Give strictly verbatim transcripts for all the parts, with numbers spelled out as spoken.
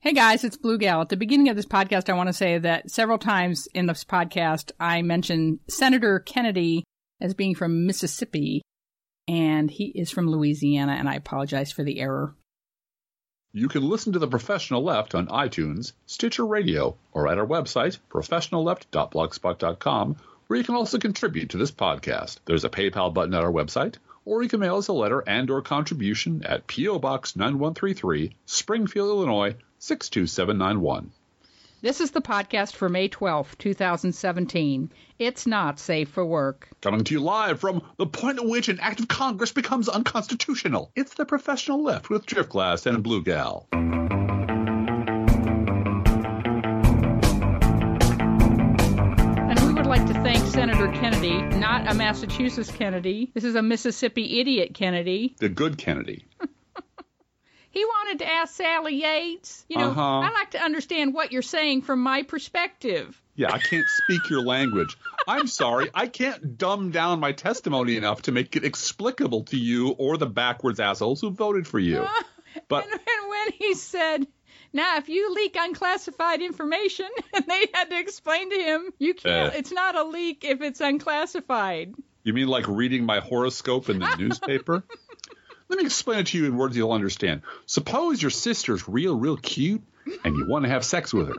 Hey guys, it's Blue Gal. At the beginning of this podcast, I want to say that several times in this podcast, I mentioned Senator Kennedy as being from Mississippi, and he is from Louisiana, and I apologize for the error. You can listen to The Professional Left on iTunes, Stitcher Radio, or at our website, professional left dot blogspot dot com, where you can also contribute to this podcast. There's a PayPal button at our website, or you can mail us a letter and or contribution at P O. Box nine one three three, Springfield, Illinois, six two seven nine one. This is the podcast for May twelfth, twenty seventeen. It's not safe for work. Coming to you live from the point at which an act of Congress becomes unconstitutional. It's The Professional Left with Driftglass and Blue Gal. And we would like to thank Senator Kennedy, not a Massachusetts Kennedy. This is a Mississippi idiot Kennedy. The good Kennedy. He wanted to ask Sally Yates. You know, uh-huh. I like to understand what you're saying from my perspective. Yeah, I can't speak your language. I'm sorry. I can't dumb down my testimony enough to make it explicable to you or the backwards assholes who voted for you. Uh, But and, and when he said, now, if you leak unclassified information, and they had to explain to him, you can't. Uh, it's not a leak if it's unclassified. You mean like reading my horoscope in the newspaper? Let me explain it to you in words you'll understand. Suppose your sister's real, real cute, and you want to have sex with her.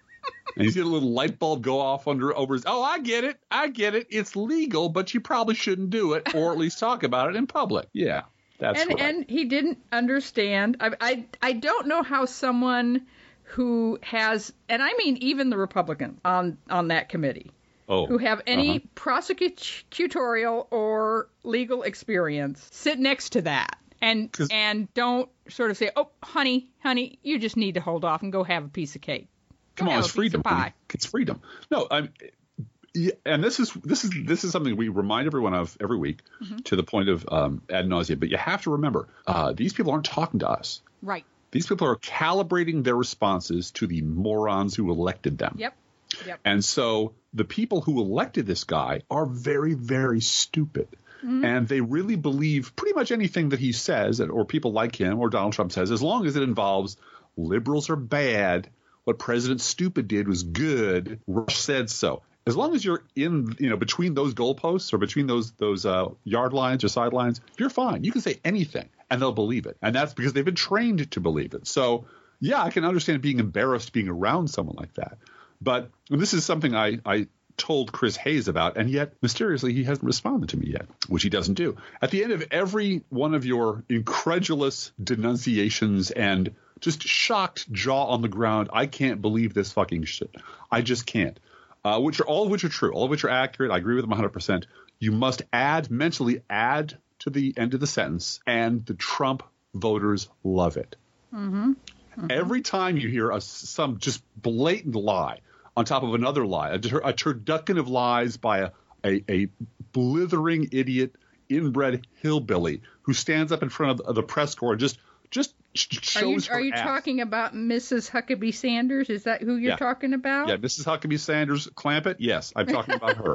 And you see a little light bulb go off under over his, oh, I get it, I get it. It's legal, but you probably shouldn't do it, or at least talk about it in public. Yeah, that's and, right. And he didn't understand. I, I, I don't know how someone who has, and I mean even the Republican on, on that committee, Oh, who have any uh-huh. prosecutorial or legal experience sit next to that and and don't sort of say, oh, honey, honey, you just need to hold off and go have a piece of cake. Go Come on, it's freedom. Pie. It's freedom. No, I'm. Yeah, and this is this is this is something we remind everyone of every week, mm-hmm. to the point of um, ad nauseum. But you have to remember, uh, these people aren't talking to us. Right. These people are calibrating their responses to the morons who elected them. Yep. Yep. And so the people who elected this guy are very, very stupid. Mm-hmm. And they really believe pretty much anything that he says, or people like him or Donald Trump says, as long as it involves liberals are bad, what President Stupid did was good, Rush said so. As long as you're in, you know, between those goalposts or between those those uh, yard lines or sidelines, you're fine. You can say anything and they'll believe it. And that's because they've been trained to believe it. So, yeah, I can understand being embarrassed being around someone like that. But this is something I, I told Chris Hayes about, and yet mysteriously he hasn't responded to me yet, which he doesn't do. At the end of every one of your incredulous denunciations and just shocked jaw on the ground, I can't believe this fucking shit. I just can't. Uh, which are all of which are true, all of which are accurate. I agree with them one hundred percent. You must add, mentally add to the end of the sentence, and the Trump voters love it. Mm-hmm. Mm-hmm. Every time you hear a, some just blatant lie on top of another lie, a, a turducken of lies by a, a, a blithering idiot, inbred hillbilly who stands up in front of, of the press corps and just just shows Are you, are you ass. talking about Missus Huckabee Sanders? Is that who you're yeah. talking about? Yeah, Missus Huckabee Sanders Clampett. Yes, I'm talking about her.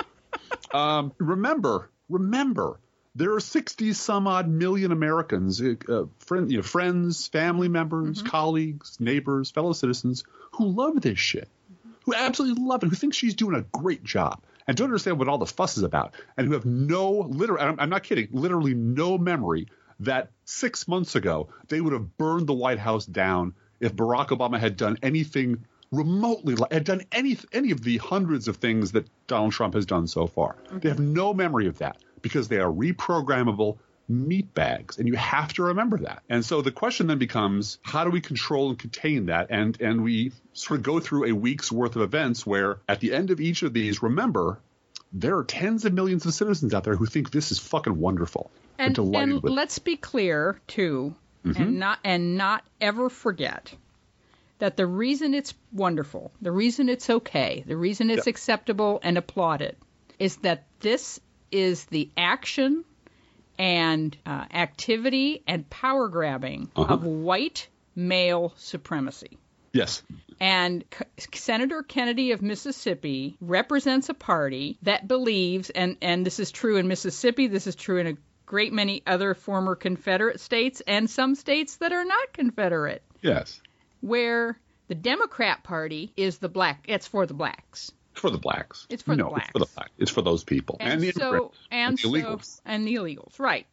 Um, remember, remember. There are sixty some odd million Americans, uh, friend, you know, friends, family members, mm-hmm. colleagues, neighbors, fellow citizens who love this shit, mm-hmm. who absolutely love it, who think she's doing a great job and don't understand what all the fuss is about, and who have no, literally, I'm, I'm not kidding, literally no memory that six months ago they would have burned the White House down if Barack Obama had done anything remotely, had done any any of the hundreds of things that Donald Trump has done so far. Mm-hmm. They have no memory of that, because they are reprogrammable meat bags, and you have to remember that. And so the question then becomes, how do we control and contain that? And and we sort of go through a week's worth of events where at the end of each of these, remember, there are tens of millions of citizens out there who think this is fucking wonderful. And, delighted and with let's be clear, too, mm-hmm. and not and not ever forget that the reason it's wonderful, the reason it's okay, the reason it's yep. acceptable and applauded is that this is the action and uh, activity and power grabbing uh-huh. of white male supremacy. Yes. And C- Senator Kennedy of Mississippi represents a party that believes, and, and this is true in Mississippi, this is true in a great many other former Confederate states and some states that are not Confederate. Yes. where the Democrat Party is the black. It's for the blacks. It's for the blacks. It's for no, the blacks. It's for the blacks. It's for those people and, and the so, immigrants and, and the so, illegals and the illegals, right?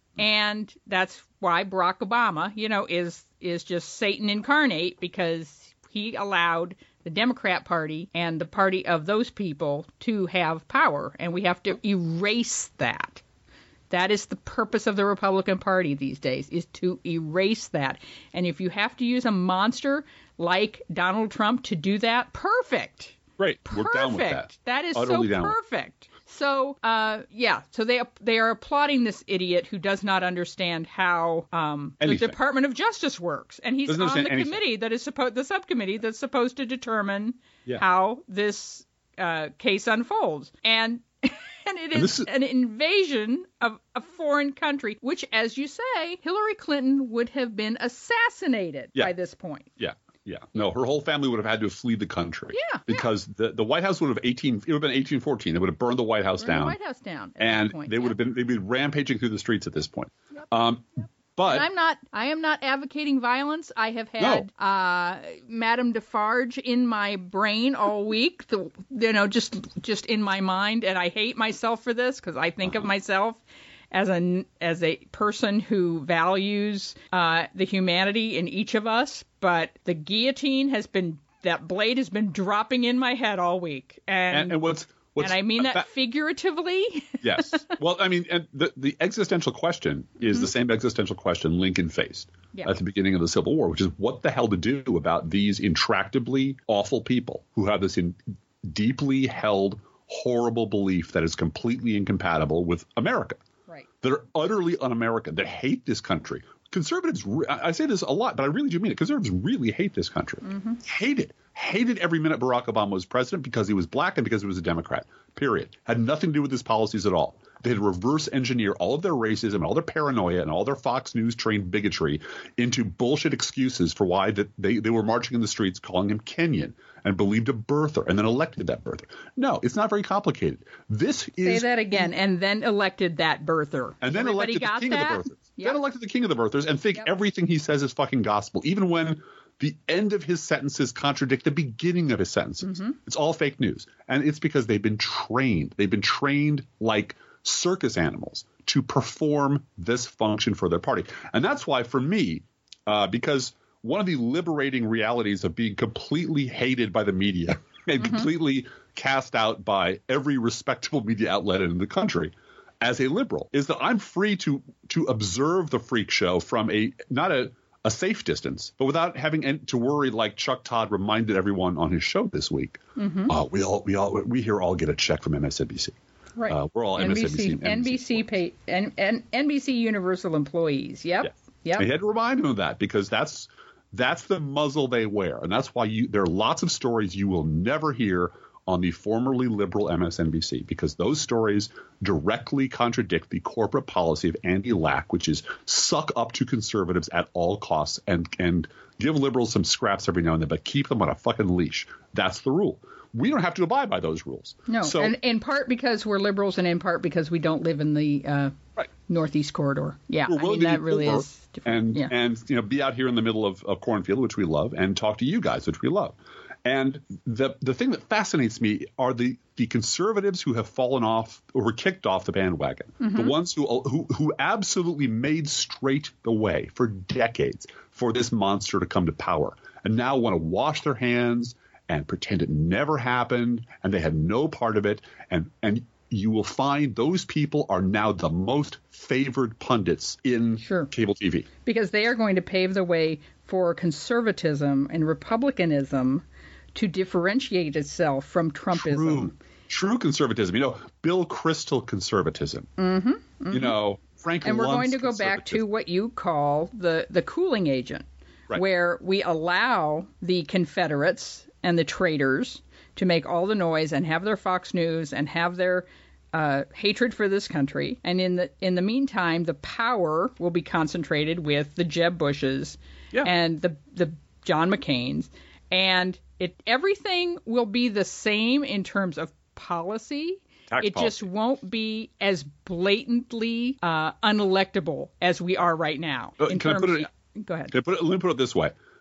And that's why Barack Obama, you know, is is just Satan incarnate, because he allowed the Democrat Party and the party of those people to have power, and we have to erase that. That is the purpose of the Republican Party these days, is to erase that. And if you have to use a monster like Donald Trump to do that, perfect. Great. Perfect. We're down with that. That is Utterly so down with perfect. So, uh, yeah, so they they are applauding this idiot who does not understand how um, the Anything. Department of Justice works, and he's Doesn't on the understand anything. committee that is supposed the subcommittee that's supposed to determine Yeah. how this uh, case unfolds, and and it And is, this is- an invasion of a foreign country, which, as you say, Hillary Clinton would have been assassinated Yeah. by this point. Yeah. Yeah. No, her whole family would have had to have fled the country. Yeah, Because the, the White House would have eighteen it would have been eighteen fourteen. They would have burned the White House Burn the down. White House down at and that point. they would yeah. have been they'd be rampaging through the streets at this point. Um but And I'm not. I am not advocating violence. I have had uh, Madame Defarge in my brain all week. The, you know, just just in my mind, and I hate myself for this because I think Uh-huh. of myself as a as a person who values uh, the humanity in each of us. But the guillotine has been that blade has been dropping in my head all week, and and, and what's what's and I mean that fa- figuratively. yes. Well, I mean, and the the existential question is the same existential question Lincoln faced Yeah. at the beginning of the Civil War, which is what the hell to do about these intractably awful people who have this in deeply held, horrible belief that is completely incompatible with America. Right. That are utterly un-American, that hate this country. Conservatives, re- I I say this a lot, but I really do mean it. Conservatives really hate this country. Mm-hmm. Hate it. Hated every minute Barack Obama was president because he was black and because he was a Democrat, period. Had nothing to do with his policies at all. They had to reverse engineer all of their racism and all their paranoia and all their Fox News trained bigotry into bullshit excuses for why that they, they were marching in the streets calling him Kenyan and believed a birther and then elected that birther. No, it's not very complicated. This Say is that again, and then elected that birther. and then Everybody elected the got king that? of the birthers. Yep. Then elected the king of the birthers and think Yep. everything he says is fucking gospel, even when the end of his sentences contradict the beginning of his sentences. Mm-hmm. It's all fake news. And it's because they've been trained. They've been trained like circus animals to perform this function for their party. And that's why, for me, uh, because one of the liberating realities of being completely hated by the media and Mm-hmm. completely cast out by every respectable media outlet in the country as a liberal is that I'm free to to observe the freak show from a not a a safe distance, but without having en- to worry like Chuck Todd reminded everyone on his show this week. Mm-hmm. Uh, we all we all we here all get a check from M S N B C. Right. Uh, we're all N B C, M S N B C. N B C, pay, N, N, N B C Universal employees. Yep. Yeah. Yep. I had to remind them of that because that's that's the muzzle they wear, and that's why you there are lots of stories you will never hear on the formerly liberal M S N B C because those stories directly contradict the corporate policy of Andy Lack, which is suck up to conservatives at all costs and and give liberals some scraps every now and then, but keep them on a fucking leash. That's the rule. We don't have to abide by those rules. No, so, and in part because we're liberals, and in part because we don't live in the uh, right. Northeast Corridor. Yeah, We're I willing mean to that be really over is different. and yeah. and you know be out here in the middle of, of cornfield, which we love, and talk to you guys, which we love. And the the thing that fascinates me are the the conservatives who have fallen off or were kicked off the bandwagon, Mm-hmm. the ones who who who absolutely made straight the way for decades for this monster to come to power, and now want to wash their hands and pretend it never happened and they had no part of it. And and you will find those people are now the most favored pundits in Sure. cable T V. Because they are going to pave the way for conservatism and republicanism to differentiate itself from Trumpism. True, true conservatism. You know, Bill Kristol conservatism. Mm-hmm, mm-hmm. You know, Frank And we're Luntz going to go back to conservatism. what you call the, the cooling agent, Right. where we allow the Confederates and the traitors to make all the noise and have their Fox News and have their uh, hatred for this country. And in the in the meantime, the power will be concentrated with the Jeb Bushes Yeah. and the the John McCains, and it everything will be the same in terms of policy. Tax it just policy. won't be as blatantly uh, unelectable as we are right now. Uh, in can I terms, put it- Go ahead. Okay, put it, let me put it this way.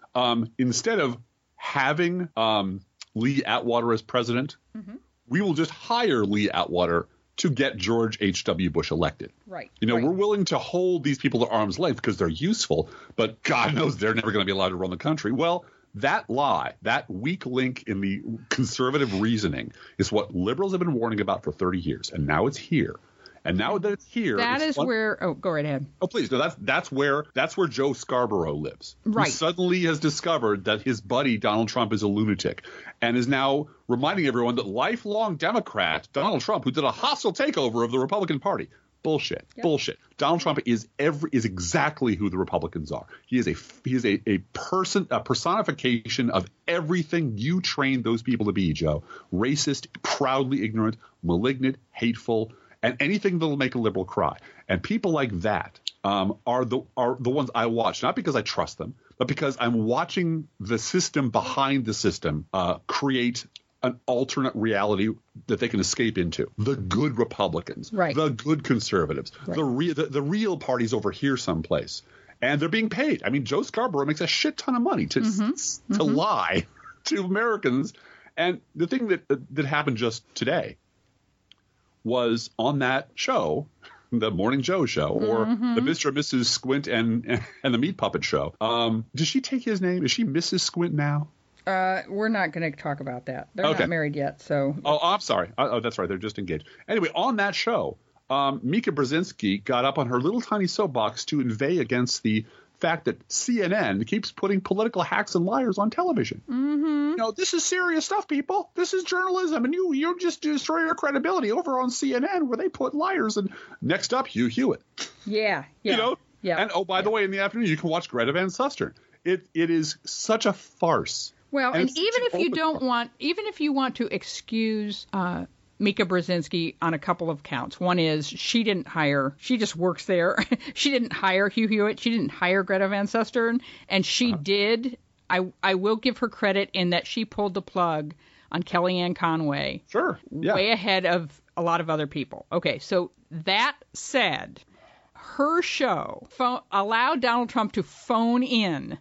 Um, instead of having um, Lee Atwater as president, mm-hmm. we will just hire Lee Atwater to get George H W. Bush elected. Right. You know, right. we're willing to hold these people at arm's length because they're useful, but God knows they're never going to be allowed to run the country. Well, that lie, that weak link in the conservative reasoning is what liberals have been warning about for thirty years, and now it's here. And now that it's here, that it's is fun- where. Oh, go right ahead. Oh, please. No, that's that's where that's where Joe Scarborough lives. Right. Who suddenly has discovered that his buddy Donald Trump is a lunatic, and is now reminding everyone that lifelong Democrat Donald Trump, who did a hostile takeover of the Republican Party, bullshit, yep. bullshit. Donald Trump is every is exactly who the Republicans are. He is a he is a a person a personification of everything you trained those people to be, Joe. Racist, proudly ignorant, malignant, hateful. And anything that'll make a liberal cry. And people like that um, are the are the ones I watch, not because I trust them, but because I'm watching the system behind the system uh, create an alternate reality that they can escape into. The good Republicans, right. the good conservatives, right. the, re- the the real parties over here someplace. And they're being paid. I mean, Joe Scarborough makes a shit ton of money to mm-hmm. s- to mm-hmm. lie to Americans. And the thing that that happened just today was on that show, the Morning Joe show, or mm-hmm. the Mister and Missus Squint and and the Meat Puppet show. Um, does she take his name? Is she Missus Squint now? Uh, we're not going to talk about that. They're okay. not married yet, so. Oh, I'm sorry. Oh, oh, that's right. They're just engaged. Anyway, on that show, um, Mika Brzezinski got up on her little tiny soapbox to inveigh against the fact that C N N keeps putting political hacks and liars on television. Mm-hmm. You know, this is serious stuff, people. This is journalism, and you you just destroy your credibility over on C N N where they put liars. And next up, Hugh Hewitt. Yeah, yeah, you know, yeah. And oh, by yeah. the way, in the afternoon, you can watch Greta Van Susteren. It it is such a farce. Well, and, and even if you don't farce. want, even if you want to excuse uh, Mika Brzezinski on a couple of counts. One is she didn't hire, she just works there. She didn't hire Hugh Hewitt. She didn't hire Greta Van Susteren. And she uh-huh. did, I, I will give her credit in that she pulled the plug on Kellyanne Conway. Sure. Yeah. Way ahead of a lot of other people. Okay, so that said, her show phone, allowed Donald Trump to phone in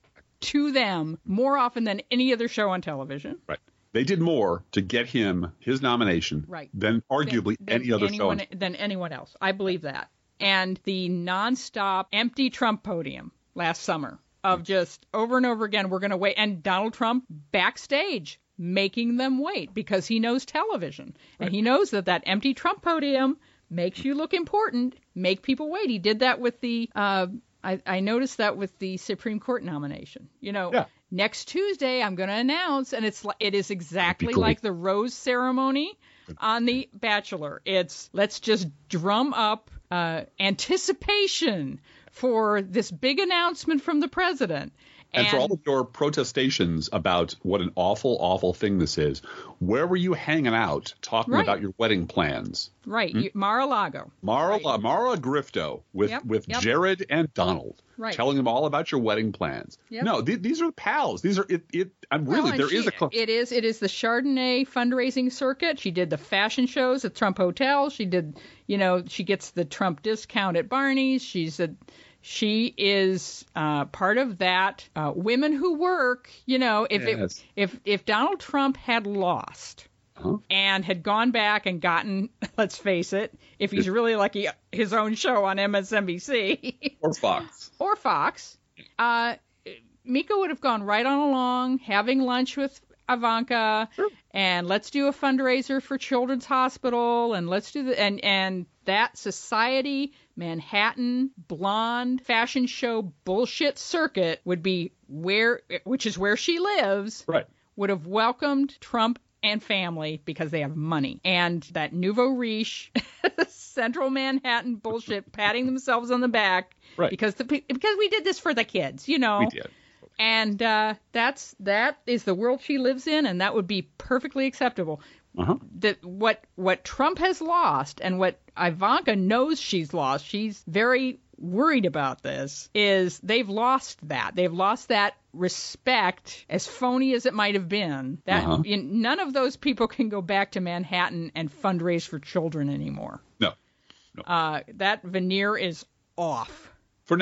to them more often than any other show on television. Right. They did more to get him his nomination right. than arguably than, than any other anyone, show. Than anyone else. I believe that. And the nonstop empty Trump podium last summer of just over and over again, we're going to wait. And Donald Trump backstage making them wait because he knows television. Right. And he knows that that empty Trump podium makes you look important, make people wait. He did that with the, uh, I, I noticed that with the Supreme Court nomination. You know, yeah. Next Tuesday, I'm going to announce, and it's it is exactly like the rose ceremony on The Bachelor. It's let's just drum up uh, anticipation for this big announcement from the president. And, and for all of your protestations about what an awful, awful thing this is, where were you hanging out talking right. about your wedding plans? Right. Hmm? Mar-a-Lago. Mar right. Mara Grifto with, yep. with yep. Jared and Donald. Right. Telling them all about your wedding plans. Yep. No, th- these are pals. These are it. It. I'm well, really there she, is a. Cl- it is. It is the Chardonnay fundraising circuit. She did the fashion shows at Trump Hotel. She did. You know, she gets the Trump discount at Barney's. She's a. She is uh, part of that. Uh, women who work. You know, if yes. it, if if Donald Trump had lost. Huh? And had gone back and gotten, let's face it, if he's really lucky, his own show on M S N B C. Or Fox. Or Fox. Uh, Mika would have gone right on along, having lunch with Ivanka, sure. and let's do a fundraiser for Children's Hospital, and let's do the, and, and that Society, Manhattan, blonde, fashion show bullshit circuit would be where, which is where she lives, right. would have welcomed Trump and family because they have money. And that nouveau riche, central Manhattan bullshit, patting themselves on the back right. because the because we did this for the kids, you know. We did. And uh, that's that is the world she lives in, and that would be perfectly acceptable. Uh-huh. That what what Trump has lost and what Ivanka knows she's lost, she's very worried about this, is they've lost that. They've lost that respect, as phony as it might have been. That uh-huh. in, none of those people can go back to Manhattan and fundraise for children anymore. No. no. Uh, that veneer is off. For now.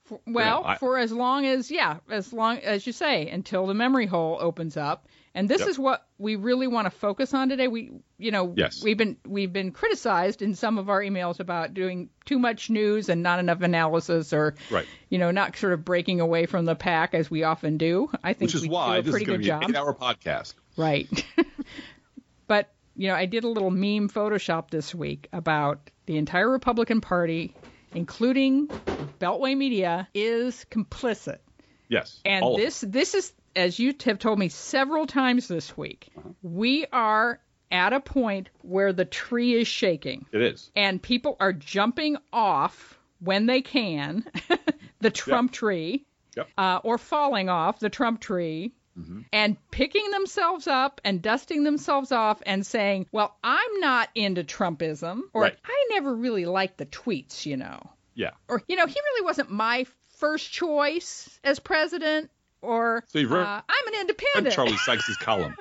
For, well, Yeah, I, for as long as, yeah, as long as you say, until the memory hole opens up. And this Yep. is what we really want to focus on today. We, you know, Yes. we've been we've been criticized in some of our emails about doing too much news and not enough analysis, or, Right. you know, not sort of breaking away from the pack as we often do. I think Which is we why do a this pretty is going good to be job. an eight-hour podcast. Right. But, you know, I did a little meme Photoshop this week about the entire Republican Party, including Beltway Media, is complicit. Yes. And all of this this is, as you have told me several times this week, Uh-huh. we are at a point where the tree is shaking. it. It is. And people are jumping off when they can the Trump Yep. tree, Yep. uh, or falling off the Trump tree, Mm-hmm. and picking themselves up and dusting themselves off and saying, well, I'm not into Trumpism, or Right. I never really liked the tweets, you know. Yeah. Or, you know, he really wasn't my first choice as president, or So you've read- uh, I'm an Read independent. Charlie Sykes' column.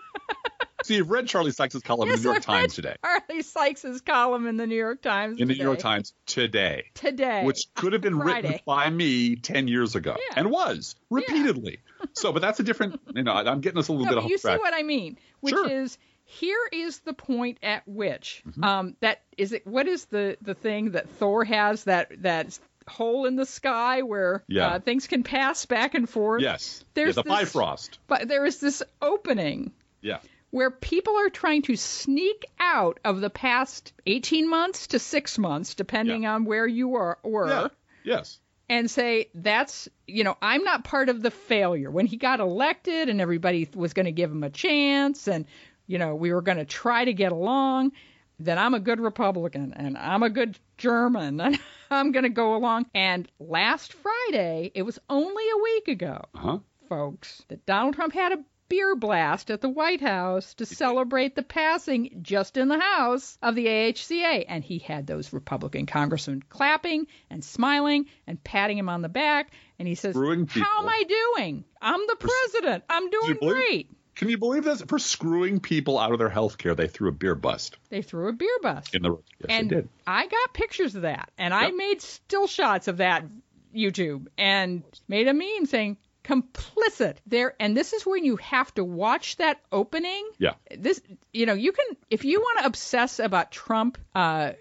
So you've read Charlie Sykes' column Yes, in the New York I've Times read today. Charlie Sykes' column in the New York Times In the today. New York Times today. Today. Which could have been written Friday. by me ten years ago. Yeah. And was, repeatedly. So, but that's a different, you know, I'm getting us a little No, bit but off you see track. what I mean, which Sure. is, here is the point at which, Mm-hmm. um, that is it. What is the, the thing that Thor has, that that hole in the sky where Yeah. uh, things can pass back and forth? Yes. There's yeah, the this- Bifrost. But there is this opening Yeah. where people are trying to sneak out of the past eighteen months to six months, depending Yeah. on where you are, were. Yeah. Yes. And say, that's, you know, I'm not part of the failure. When he got elected and everybody was going to give him a chance, and, you know, we were going to try to get along, then I'm a good Republican and I'm a good German and I'm going to go along. And last Friday, it was only a week ago, Uh-huh. folks, that Donald Trump had a beer blast at the White House to celebrate the passing, just in the House, of the A H C A. And he had those Republican congressmen clapping and smiling and patting him on the back. And he says, Screwing how people. am I doing? I'm the president. I'm you doing believe- great. Can you believe this? For screwing people out of their health care, they threw a beer bust They threw a beer bust. in the yes, and they did. I got pictures of that. And I Yep. made still shots of that YouTube and made a meme saying, complicit there. And this is when you have to watch that opening. Yeah. This, you know, you can, if you want to obsess about Trump, uh,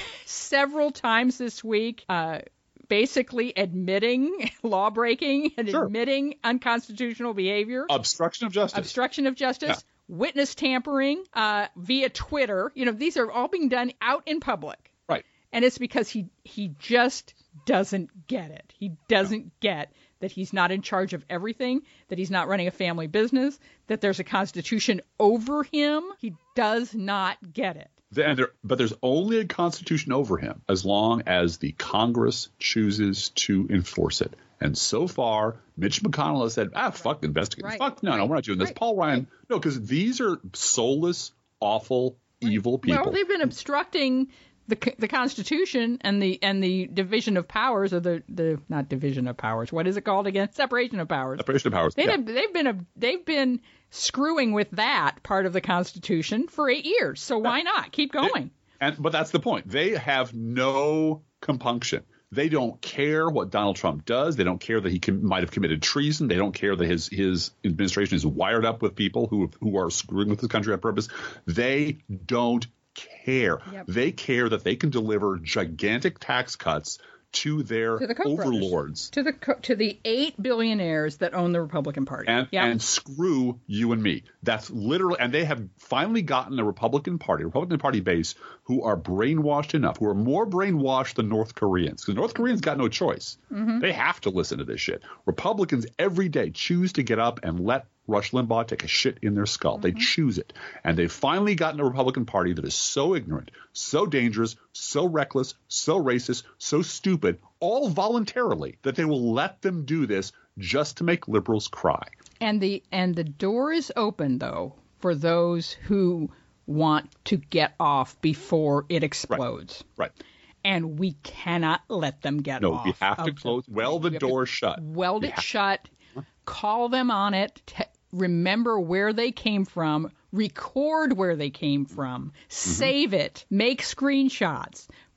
several times this week, uh, basically admitting law breaking and Sure. admitting unconstitutional behavior, Obstruction of justice. obstruction of justice, Yeah. witness tampering, uh, via Twitter. You know, these are all being done out in public. Right. And it's because he he just doesn't get it. He doesn't get that he's not in charge of everything, that he's not running a family business, that there's a constitution over him. He does not get it. And there, but there's only a constitution over him as long as the Congress chooses to enforce it. And so far, Mitch McConnell has said, ah, fuck investigating. Right, Fuck, no, no, right, we're not doing this. right, Paul Ryan, right. no, because these are soulless, awful, evil people. Well, they've been obstructing the the Constitution and the and the division of powers, or the, the not division of powers. What is it called again? Separation of powers. Separation of powers. They yeah. have, they've been a, they've been screwing with that part of the Constitution for eight years. So why not keep going? And but that's the point. They have no compunction. They don't care what Donald Trump does. They don't care that he com- might have committed treason. They don't care that his his administration is wired up with people who who are screwing with the country on purpose. They don't care. Yep. They care that they can deliver gigantic tax cuts to their To the Koch brothers. overlords To the co- to the eight billionaires that own the Republican Party. and Yep. and screw you and me. That's literally, and they have finally gotten the Republican Party, Republican Party base, who are brainwashed enough, who are more brainwashed than North Koreans, because North Koreans got no choice. Mm-hmm. They have to listen to this shit. Republicans every day choose to get up and let Rush Limbaugh take a shit in their skull. Mm-hmm. They choose it. And they've finally gotten a Republican Party that is so ignorant, so dangerous, so reckless, so racist, so stupid, all voluntarily, that they will let them do this just to make liberals cry. And the and the door is open, though, for those who want to get off before it explodes. Right. And we cannot let them get No, off. we have to of the- close, weld the we have to door shut. Weld We it have- shut. Call them on it. T- remember where they came from. Record where they came from. Mm-hmm. Save it. Make screenshots.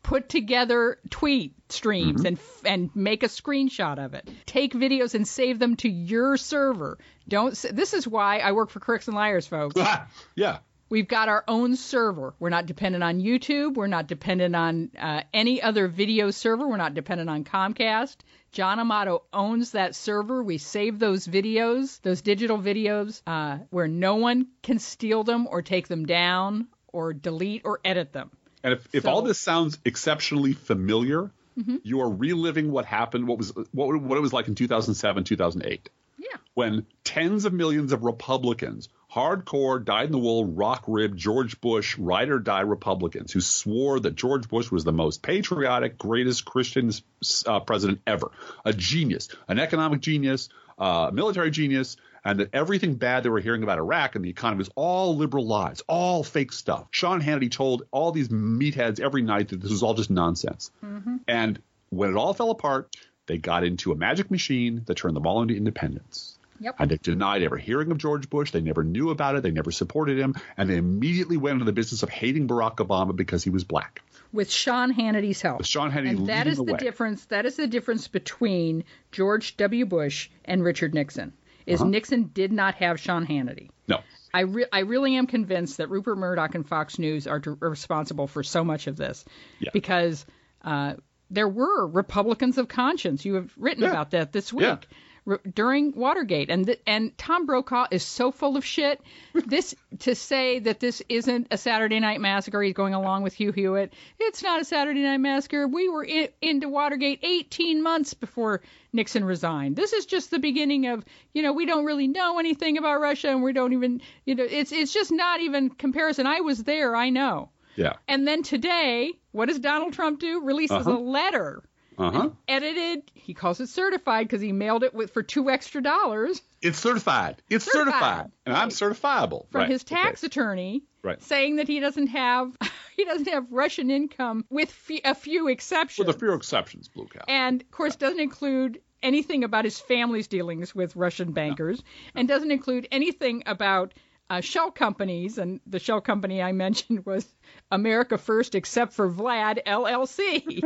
put together tweet streams mm-hmm. and and make a screenshot of it. Take videos and save them to your server. Don't. This is why I work for Crooks and Liars, folks. Yeah. We've got our own server. We're not dependent on YouTube. We're not dependent on uh, any other video server. We're not dependent on Comcast. John Amato owns that server. We save those videos, those digital videos, uh, where no one can steal them or take them down or delete or edit them. And if, if so, all this sounds exceptionally familiar, mm-hmm. you are reliving what happened, what was what, what it was like in two thousand seven, two thousand eight. Yeah. When tens of millions of Republicans, hardcore, dyed-in-the-wool, rock-ribbed George Bush, ride-or-die Republicans who swore that George Bush was the most patriotic, greatest Christian uh, president ever, a genius, an economic genius, a uh, military genius, and that everything bad they were hearing about Iraq and the economy was all liberal lies, all fake stuff. Sean Hannity told all these meatheads every night that this was all just nonsense. Mm-hmm. And when it all fell apart, they got into a magic machine that turned them all into independents. Yep. And they denied ever hearing of George Bush. They never knew about it. They never supported him. And they immediately went into the business of hating Barack Obama because he was black. With Sean Hannity's help. With Sean Hannity and that is the, the difference. That is the difference between George W. Bush and Richard Nixon. Is uh-huh. Nixon did not have Sean Hannity. No. I, re- I really am convinced that Rupert Murdoch and Fox News are, to- are responsible for so much of this. Yeah. Because uh, there were Republicans of conscience. You have written yeah. about that this week. Yeah. During Watergate, and th- and Tom Brokaw is so full of shit. This to say that this isn't a Saturday Night Massacre. He's going along with Hugh Hewitt. It's not a Saturday Night Massacre. We were in, into Watergate eighteen months before Nixon resigned. This is just the beginning of, you know, we don't really know anything about Russia, and we don't even, you know, it's it's just not even comparison. I was there. I know. Yeah. And then today, what does Donald Trump do? Releases uh-huh. a letter. Uh-huh. Edited, he calls it certified because he mailed it with for two extra dollars. It's certified. It's certified. certified. And right. I'm certifiable. From right. his tax okay. attorney right. saying that he doesn't have he doesn't have Russian income with f- a few exceptions. With a few exceptions, Blue Cow. And, of course, doesn't include anything about his family's dealings with Russian bankers no. No. and doesn't include anything about Uh, shell companies, and the shell company I mentioned was America First Except for Vlad, L L C.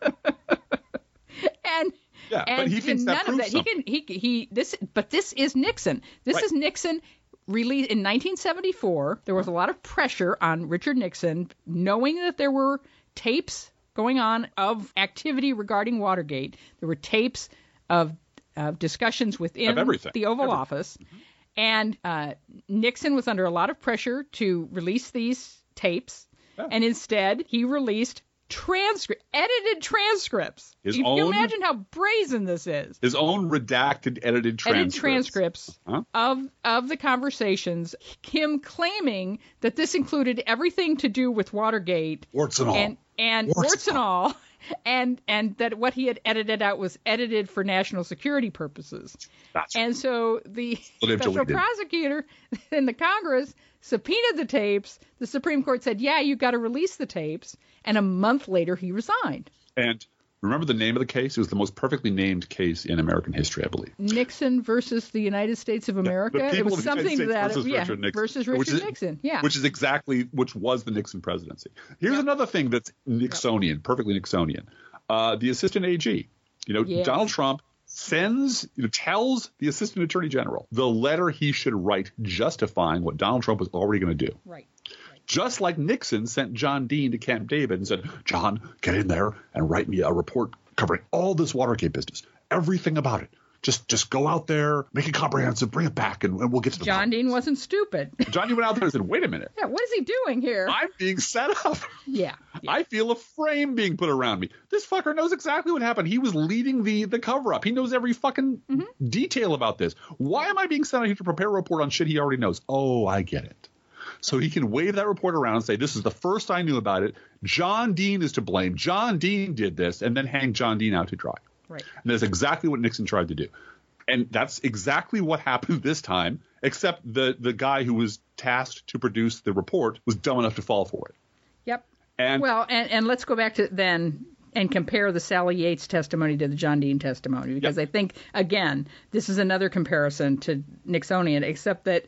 and yeah, and but he thinks none that of that. something. He can he he this, but this is Nixon. This right. is Nixon. Released in nineteen seventy-four. There was a lot of pressure on Richard Nixon, knowing that there were tapes going on of activity regarding Watergate. There were tapes of, of discussions within of the Oval everything. Office. Mm-hmm. And uh, Nixon was under a lot of pressure to release these tapes, yeah. and instead he released transcript, edited transcripts. His you own, can imagine how brazen this is. His own redacted, edited transcripts, edited transcripts huh? of of the conversations. Him claiming that this included everything to do with Watergate, warts and all, and and warts, warts and all. And and that what he had edited out was edited for national security purposes. That's and so the well, special deleted. prosecutor in the Congress subpoenaed the tapes. The Supreme Court said, yeah, you got to release the tapes. And a month later, he resigned. And remember the name of the case? It was the most perfectly named case in American history, I believe. Nixon versus the United States of America. The it was of the something United that versus yeah, Richard Nixon. versus Richard which is, Nixon. Yeah. Which is exactly which was the Nixon presidency. Here's yep. another thing that's Nixonian, yep. perfectly Nixonian. Uh, the assistant A G. You know, yes. Donald Trump sends, you know, tells the assistant attorney general the letter he should write justifying what Donald Trump was already going to do. Right. Just like Nixon sent John Dean to Camp David and said, John, get in there and write me a report covering all this Watergate business, everything about it. Just just go out there, make it comprehensive, bring it back, and, and we'll get to the John bottom. Dean wasn't stupid. John Dean went out there and said, wait a minute. Yeah, what is he doing here? I'm being set up. Yeah, yeah. I feel a frame being put around me. This fucker knows exactly what happened. He was leading the, the cover-up. He knows every fucking mm-hmm. detail about this. Why am I being sent out here to prepare a report on shit he already knows? Oh, I get it. So he can wave that report around and say, this is the first I knew about it. John Dean is to blame. John Dean did this, and then hang John Dean out to dry. Right. And that's exactly what Nixon tried to do. And that's exactly what happened this time, except the, the guy who was tasked to produce the report was dumb enough to fall for it. Yep. And well, and, and let's go back to then and compare the Sally Yates testimony to the John Dean testimony, because yep. I think, again, this is another comparison to Nixonian, except that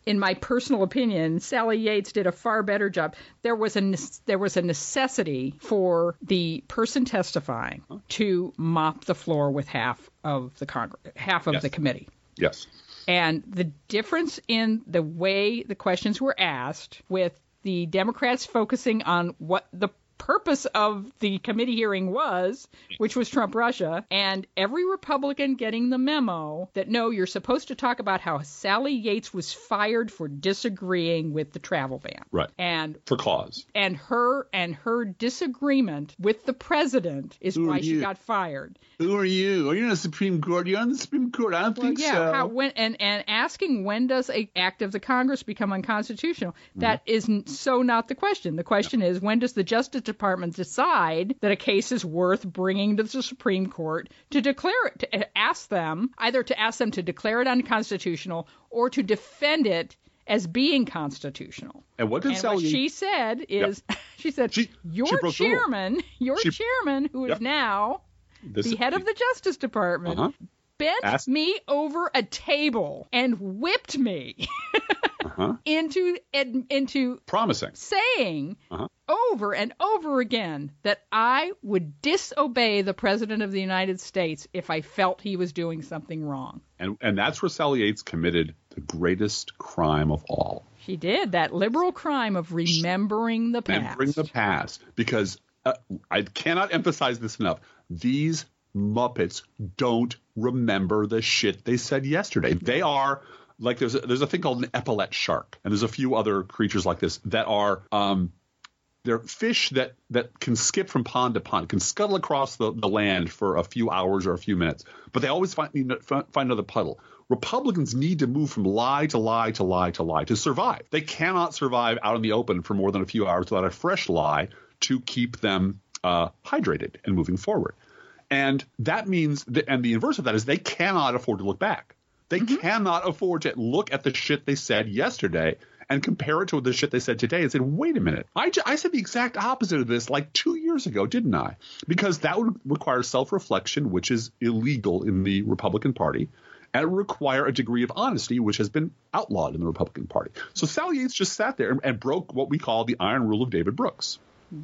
in my personal opinion, Sally Yates did a far better job. There was a there was a necessity for the person testifying to mop the floor with half of the Congress, half of yes. the committee. Yes. And the difference in the way the questions were asked, with the Democrats focusing on what the purpose of the committee hearing was, which was Trump Russia, and every Republican getting the memo that, no, you're supposed to talk about how Sally Yates was fired for disagreeing with the travel ban. Right. And for cause. And her and her disagreement with the president is Who why are she you? got fired. Who are you? Are you on the Supreme Court? You're on the Supreme Court. I don't Well, think yeah, so. how, when, and, and asking when does a act of the Congress become unconstitutional, mm-hmm. that is so not the question. The question yeah. is, when does the Justice Department decide that a case is worth bringing to the Supreme Court to declare it, to ask them, either to ask them to declare it unconstitutional or to defend it as being constitutional. And what did and Sally what she said is, yep. she said, she, your she chairman, your she, chairman, who yep. is now this the head is, of the Justice Department, uh-huh. bent Ask- me over a table and whipped me uh-huh. into into promising saying uh-huh. over and over again that I would disobey the President of the United States if I felt he was doing something wrong. And and that's where Sally Yates committed the greatest crime of all. She did, that liberal crime of remembering the past. Remembering the past. Because uh, I cannot emphasize this enough. These Muppets don't remember the shit they said yesterday. They are like there's a, there's a thing called an epaulette shark, and there's a few other creatures like this that are um, they're fish that that can skip from pond to pond, can scuttle across the, the land for a few hours or a few minutes, but they always find you know, find another puddle. Republicans need to move from lie to lie to lie to lie to survive. They cannot survive out in the open for more than a few hours without a fresh lie to keep them uh, hydrated and moving forward. And that means that, and the inverse of that is they cannot afford to look back. They mm-hmm. cannot afford to look at the shit they said yesterday and compare it to the shit they said today and say, wait a minute, I, I said the exact opposite of this like two years ago, didn't I? Because that would require self-reflection, which is illegal in the Republican Party, and it would require a degree of honesty, which has been outlawed in the Republican Party. So Sally Yates just sat there and, and broke what we call the iron rule of David Brooks.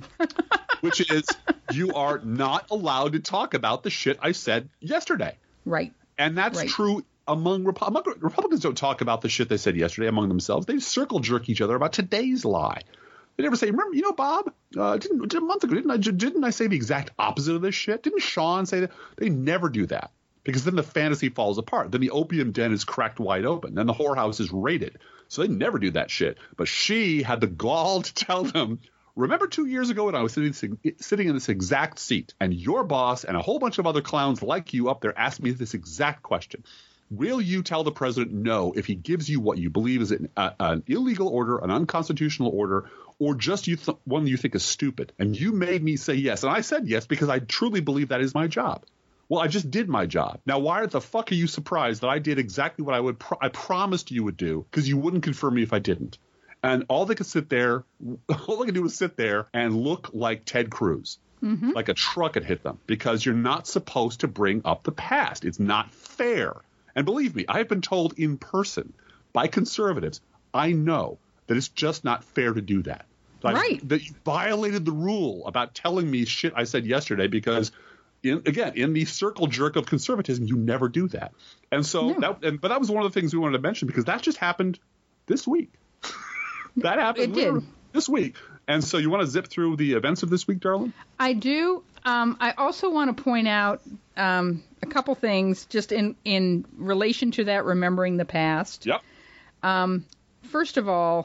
Which is you are not allowed to talk about the shit I said yesterday. Right. And that's right. true among, Repu- among Republicans don't talk about the shit they said yesterday among themselves. They circle jerk each other about today's lie. They never say, remember, you know, Bob, uh, didn't, did a month ago, didn't I, didn't I say the exact opposite of this shit? Didn't Sean say that? They never do that because then the fantasy falls apart. Then the opium den is cracked wide open. Then the whorehouse is raided. So they never do that shit. But she had the gall to tell them, remember two years ago when I was sitting, sitting in this exact seat and your boss and a whole bunch of other clowns like you up there asked me this exact question. Will you tell the president no if he gives you what you believe is an, uh, an illegal order, an unconstitutional order, or just you th- one you think is stupid? And you made me say yes. And I said yes because I truly believe that is my job. Well, I just did my job. Now, why the fuck are you surprised that I did exactly what I would pro- I promised you would do because you wouldn't confirm me if I didn't? And all they could sit there, all they could do was sit there and look like Ted Cruz, mm-hmm. like a truck had hit them, because you're not supposed to bring up the past. It's not fair. And believe me, I have been told in person by conservatives, I know that it's just not fair to do that. That right. I, that you violated the rule about telling me shit I said yesterday because, in, again, in the circle jerk of conservatism, you never do that. And so, no. that, and, but that was one of the things we wanted to mention because that just happened this week. That happened it did. this week. And so you want to zip through the events of this week, darling? I do. Um, I also want to point out um, a couple things just in, in relation to that remembering the past. Yep. Um, first of all,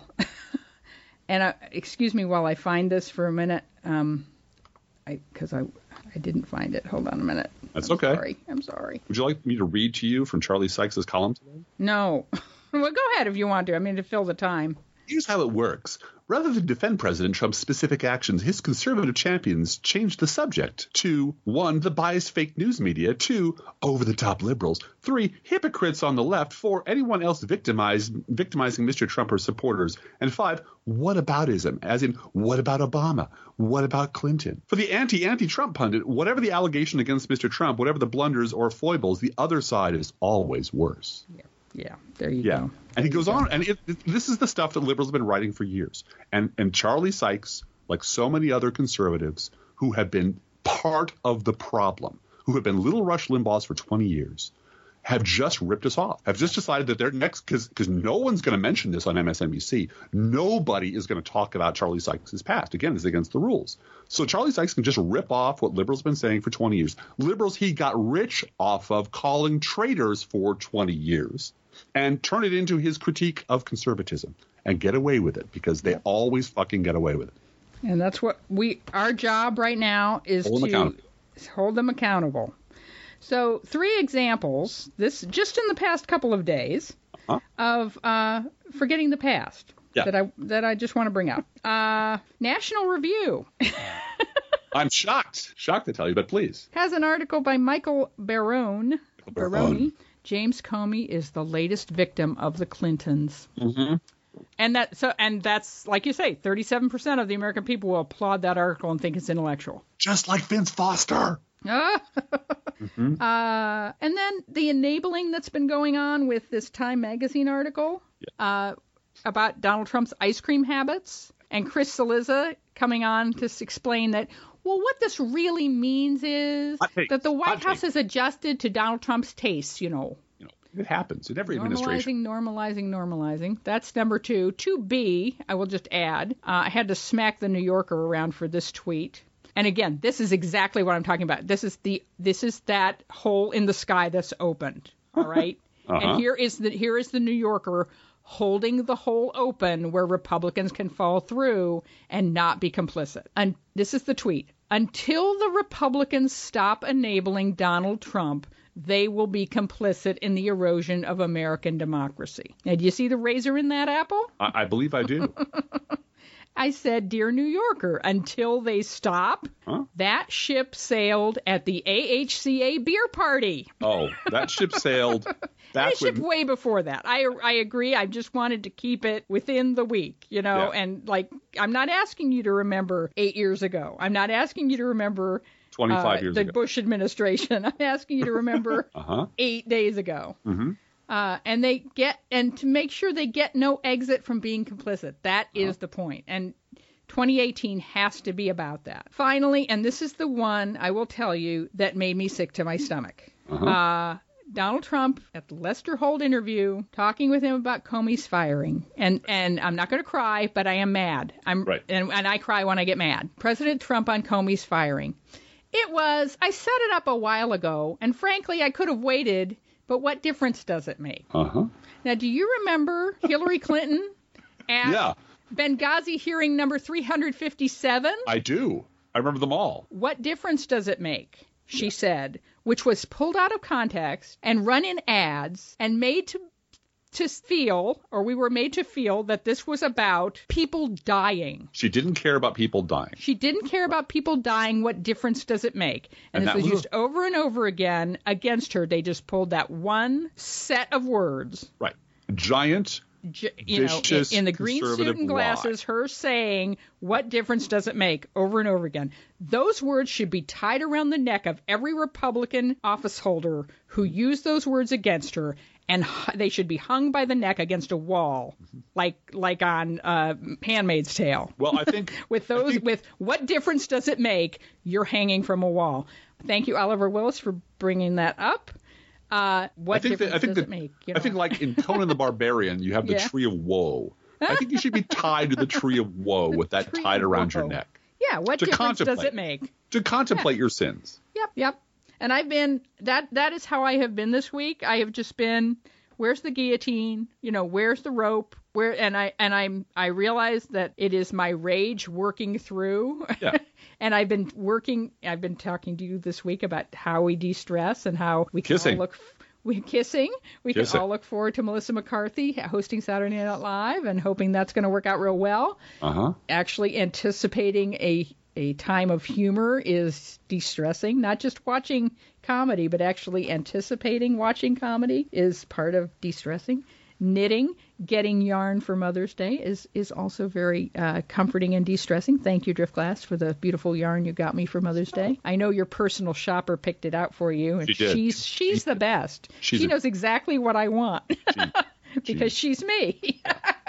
and I, excuse me while I find this for a minute, um, because I, I I didn't find it. Hold on a minute. That's I'm okay. Sorry. I'm sorry. Would you like me to read to you from Charlie Sykes' column today? No. Well, go ahead if you want to. I mean, to fill the time. Here's how it works. Rather than defend President Trump's specific actions, his conservative champions changed the subject to one, the biased fake news media, two, over-the-top liberals, three, hypocrites on the left, four, anyone else victimized, victimizing Mister Trump or supporters, and five, whataboutism, as in what about Obama? What about Clinton? For the anti-anti-Trump pundit, whatever the allegation against Mister Trump, whatever the blunders or foibles, the other side is always worse. Yeah. Yeah, there you yeah. go. And he goes on, and it, it, this is the stuff that liberals have been writing for years. And and Charlie Sykes, like so many other conservatives who have been part of the problem, who have been little Rush Limbaughs for twenty years, have just ripped us off, have just decided that they're next, because because no one's going to mention this on M S N B C. Nobody is going to talk about Charlie Sykes' past. Again, it's against the rules. So Charlie Sykes can just rip off what liberals have been saying for twenty years. Liberals he got rich off of calling traitors for twenty years and turn it into his critique of conservatism and get away with it, because they always fucking get away with it. And that's what we, our job right now is Hold them to accountable. hold them accountable. So three examples, this just in the past couple of days, uh-huh. of uh, forgetting the past yeah. that I that I just want to bring up. Uh, National Review I'm shocked, shocked to tell you, but please. has an article by Michael Barone. Barone. Barone. James Comey is the latest victim of the Clintons. Mm-hmm. And that so and that's like you say, thirty-seven percent of the American people will applaud that article and think it's intellectual. Just like Vince Foster. mm-hmm. uh, and then the enabling that's been going on with this Time Magazine article yeah. uh, about Donald Trump's ice cream habits, and Chris Cillizza coming on to explain that, well, what this really means is that the White House has adjusted to Donald Trump's tastes, you know. You know, it happens in every normalizing, administration. Normalizing, normalizing, normalizing. That's number two. two B, I will just add, uh, I had to smack the New Yorker around for this tweet. And again, this is exactly what I'm talking about. This is the this is that hole in the sky that's opened. All right. uh-huh. And here is the here is the New Yorker holding the hole open where Republicans can fall through and not be complicit. And this is the tweet. Until the Republicans stop enabling Donald Trump, they will be complicit in the erosion of American democracy. Now, do you see the razor in that apple? I, I believe I do. I said, dear New Yorker, until they stop, huh? that ship sailed at the A H C A beer party. Oh, that ship sailed. That ship way before that. I I agree. I just wanted to keep it within the week, you know, yeah. and like, I'm not asking you to remember eight years ago. I'm not asking you to remember twenty-five uh, years the ago. Bush administration. I'm asking you to remember uh-huh. eight days ago. Mm-hmm. Uh, and they get, and to make sure they get no exit from being complicit. That is uh-huh. the point. And twenty eighteen has to be about that. Finally, and this is the one I will tell you that made me sick to my stomach. Uh-huh. Uh, Donald Trump at the Lester Holt interview, talking with him about Comey's firing. And and I'm not going to cry, but I am mad. I'm right. and, and I cry when I get mad. President Trump on Comey's firing. It was, I set it up a while ago, and frankly, I could have waited. But what difference does it make? Uh-huh. Now, do you remember Hillary Clinton at yeah. Benghazi hearing number three hundred fifty-seven? I do. I remember them all. What difference does it make? She yeah. said, which was pulled out of context and run in ads and made to to feel, or we were made to feel, that this was about people dying. She didn't care about people dying. She didn't care about people dying. What difference does it make? And, and this was, was used a... over and over again against her. They just pulled that one set of words. Right. Giant, G- you know, in, in the green suit and glasses, lie. Her saying, what difference does it make, over and over again. Those words should be tied around the neck of every Republican office holder who used those words against her. And they should be hung by the neck against a wall, like like on uh, Handmaid's Tale. Well, I think with those, think... with what difference does it make? You're hanging from a wall. Thank you, Oliver Willis, for bringing that up. Uh, what difference that, I think does that, it make? You know? I think, like in Conan the Barbarian, you have the yeah. tree of woe. I think you should be tied to the tree of woe with that tied around woe. your neck. Yeah. What difference does it make? To contemplate yeah. your sins. Yep. Yep. And I've been, that that is how I have been this week. I have just been, where's the guillotine? You know, where's the rope? Where and I and I'm I realize that it is my rage working through. Yeah. And I've been working, I've been talking to you this week about how we de-stress and how we can kissing. all look, we kissing. We kissing. can all look forward to Melissa McCarthy hosting Saturday Night Live and hoping that's going to work out real well. Uh-huh. Actually anticipating a A time of humor is de-stressing. Not just watching comedy, but actually anticipating watching comedy is part of de-stressing. knitting, getting yarn for Mother's Day is, is also very uh, comforting and de-stressing. Thank you, Driftglass, for the beautiful yarn you got me for Mother's Day. I know your personal shopper picked it out for you, and she did. she's she's the best. She's she a, knows exactly what I want she, because she, she's me.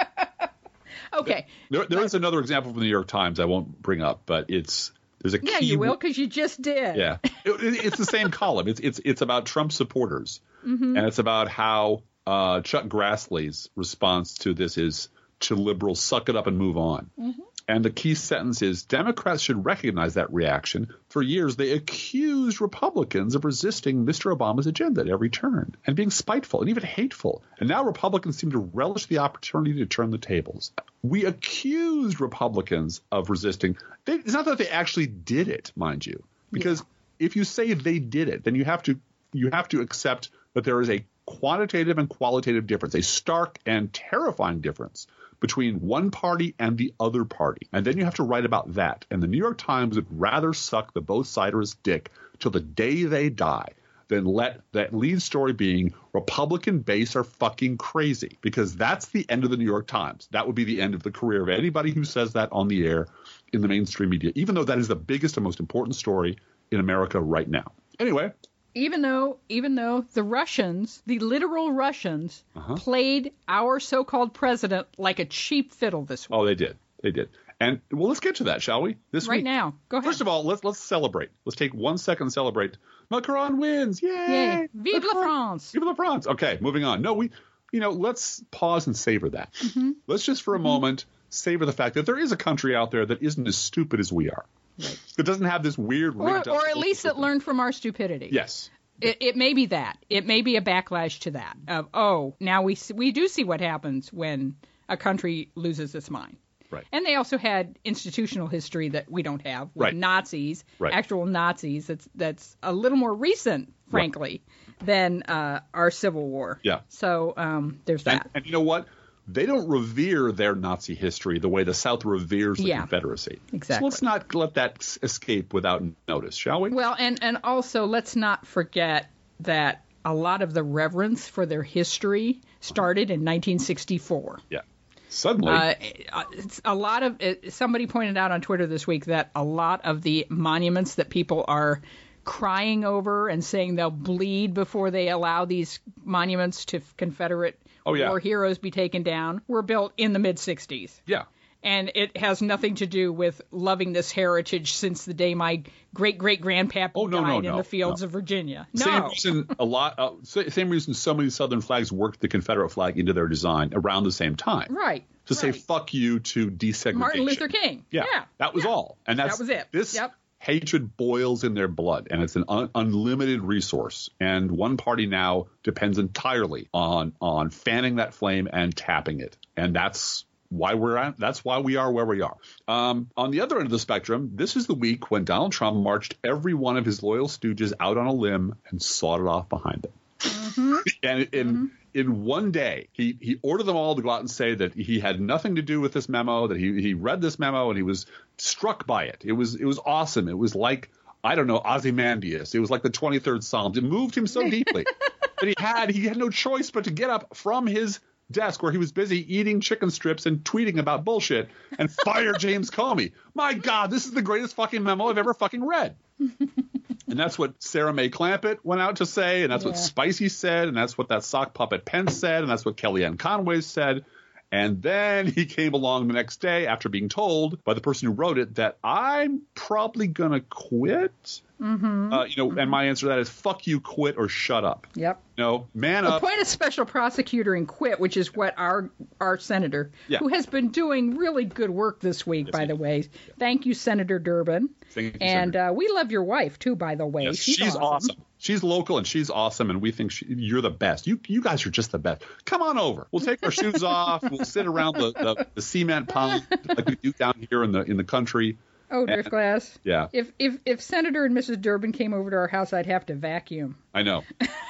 Okay. There, there is another example from the New York Times I won't bring up, but it's there's a yeah, key, you will because you just did. Yeah, it, it, it's the same column. It's it's it's about Trump supporters, mm-hmm. and it's about how uh, Chuck Grassley's response to this is to liberals suck it up and move on. Mm-hmm. And the key sentence is Democrats should recognize that reaction. For years, they accused Republicans of resisting Mister Obama's agenda at every turn and being spiteful and even hateful. And now Republicans seem to relish the opportunity to turn the tables. We accused Republicans of resisting. They, it's not that they actually did it, mind you, because yeah. if you say they did it, then you have to you have to accept that there is a quantitative and qualitative difference, a stark and terrifying difference between one party and the other party. And then you have to write about that. And the New York Times would rather suck the both-siders' dick till the day they die than let that lead story being Republican base are fucking crazy, because that's the end of the New York Times. That would be the end of the career of anybody who says that on the air in the mainstream media, even though that is the biggest and most important story in America right now. Anyway. Even though, even though the Russians, the literal Russians, uh-huh. played our so-called president like a cheap fiddle this week. Oh, they did. They did. And well, let's get to that, shall we? This right week. now. Go ahead. First of all, let's let's celebrate. Let's take one second and celebrate. Macron wins! Yay! Yay! Vive la France! Vive la France! Okay, moving on. No, we, you know, let's pause and savor that. Mm-hmm. Let's just for a mm-hmm. moment savor the fact that there is a country out there that isn't as stupid as we are. Right. It doesn't have this weird, or, or at least that learned from our stupidity. Yes. It, it may be that. It may be a backlash to that of, oh, now we we do see what happens when a country loses its mind. Right. And they also had institutional history that we don't have with right. Nazis, right. actual Nazis. That's that's a little more recent, frankly, right. than uh, our Civil War. Yeah. So um, there's that. And, and you know what? They don't revere their Nazi history the way the South reveres the yeah, Confederacy. Exactly. So let's not let that escape without notice, shall we? Well, and, and also let's not forget that a lot of the reverence for their history started in nineteen sixty-four. Yeah. Suddenly. Uh, it's a lot of it, somebody pointed out on Twitter this week that a lot of the monuments that people are crying over and saying they'll bleed before they allow these monuments to Confederate oh, yeah. war heroes be taken down were built in the mid sixties. Yeah. And it has nothing to do with loving this heritage since the day my great-great-grandpapa oh, no, died no, in no, the fields no. of Virginia. No. Same reason a lot. Uh, same reason so many Southern flags worked the Confederate flag into their design around the same time. Right. To right. say fuck you to desegregation. Martin Luther King. Yeah. yeah. That was yeah. all. And that's that was it. This yep. hatred boils in their blood, and it's an un- unlimited resource. And one party now depends entirely on on fanning that flame and tapping it. And that's why we're at. That's why we are where we are. Um, on the other end of the spectrum, this is the week when Donald Trump marched every one of his loyal stooges out on a limb and sawed it off behind them. Mm-hmm. and in mm-hmm. in one day, he he ordered them all to go out and say that he had nothing to do with this memo, that he he read this memo and he was struck by it. It was it was awesome. It was like, I don't know, Ozymandias. It was like the twenty-third Psalms. It moved him so deeply that he had he had no choice but to get up from his desk where he was busy eating chicken strips and tweeting about bullshit and fire James Comey. My God, this is the greatest fucking memo I've ever fucking read. And that's what Sarah May Clampett went out to say, and that's yeah. what Spicy said, and that's what that sock puppet Pence said, and that's what Kellyanne Conway said. And then he came along the next day after being told by the person who wrote it that I'm probably going to quit. Mm-hmm. Uh, you know, mm-hmm. and my answer to that is fuck you, quit, or shut up. Yep. You know, man up. Appoint a special prosecutor and quit, which is what our our senator, yeah. who has been doing really good work this week, yes, by the way. Yeah. Thank you, Senator Durbin. Thank you, and Senator. Uh, we love your wife, too, by the way. Yes, she's she's awesome. awesome. She's local and she's awesome, and we think she, you're the best. You you guys are just the best. Come on over. We'll take our shoes off. We'll sit around the, the, the cement pond like we do down here in the in the country. Oh, Driftglass. Yeah. If if if Senator and Missus Durbin came over to our house, I'd have to vacuum. I know.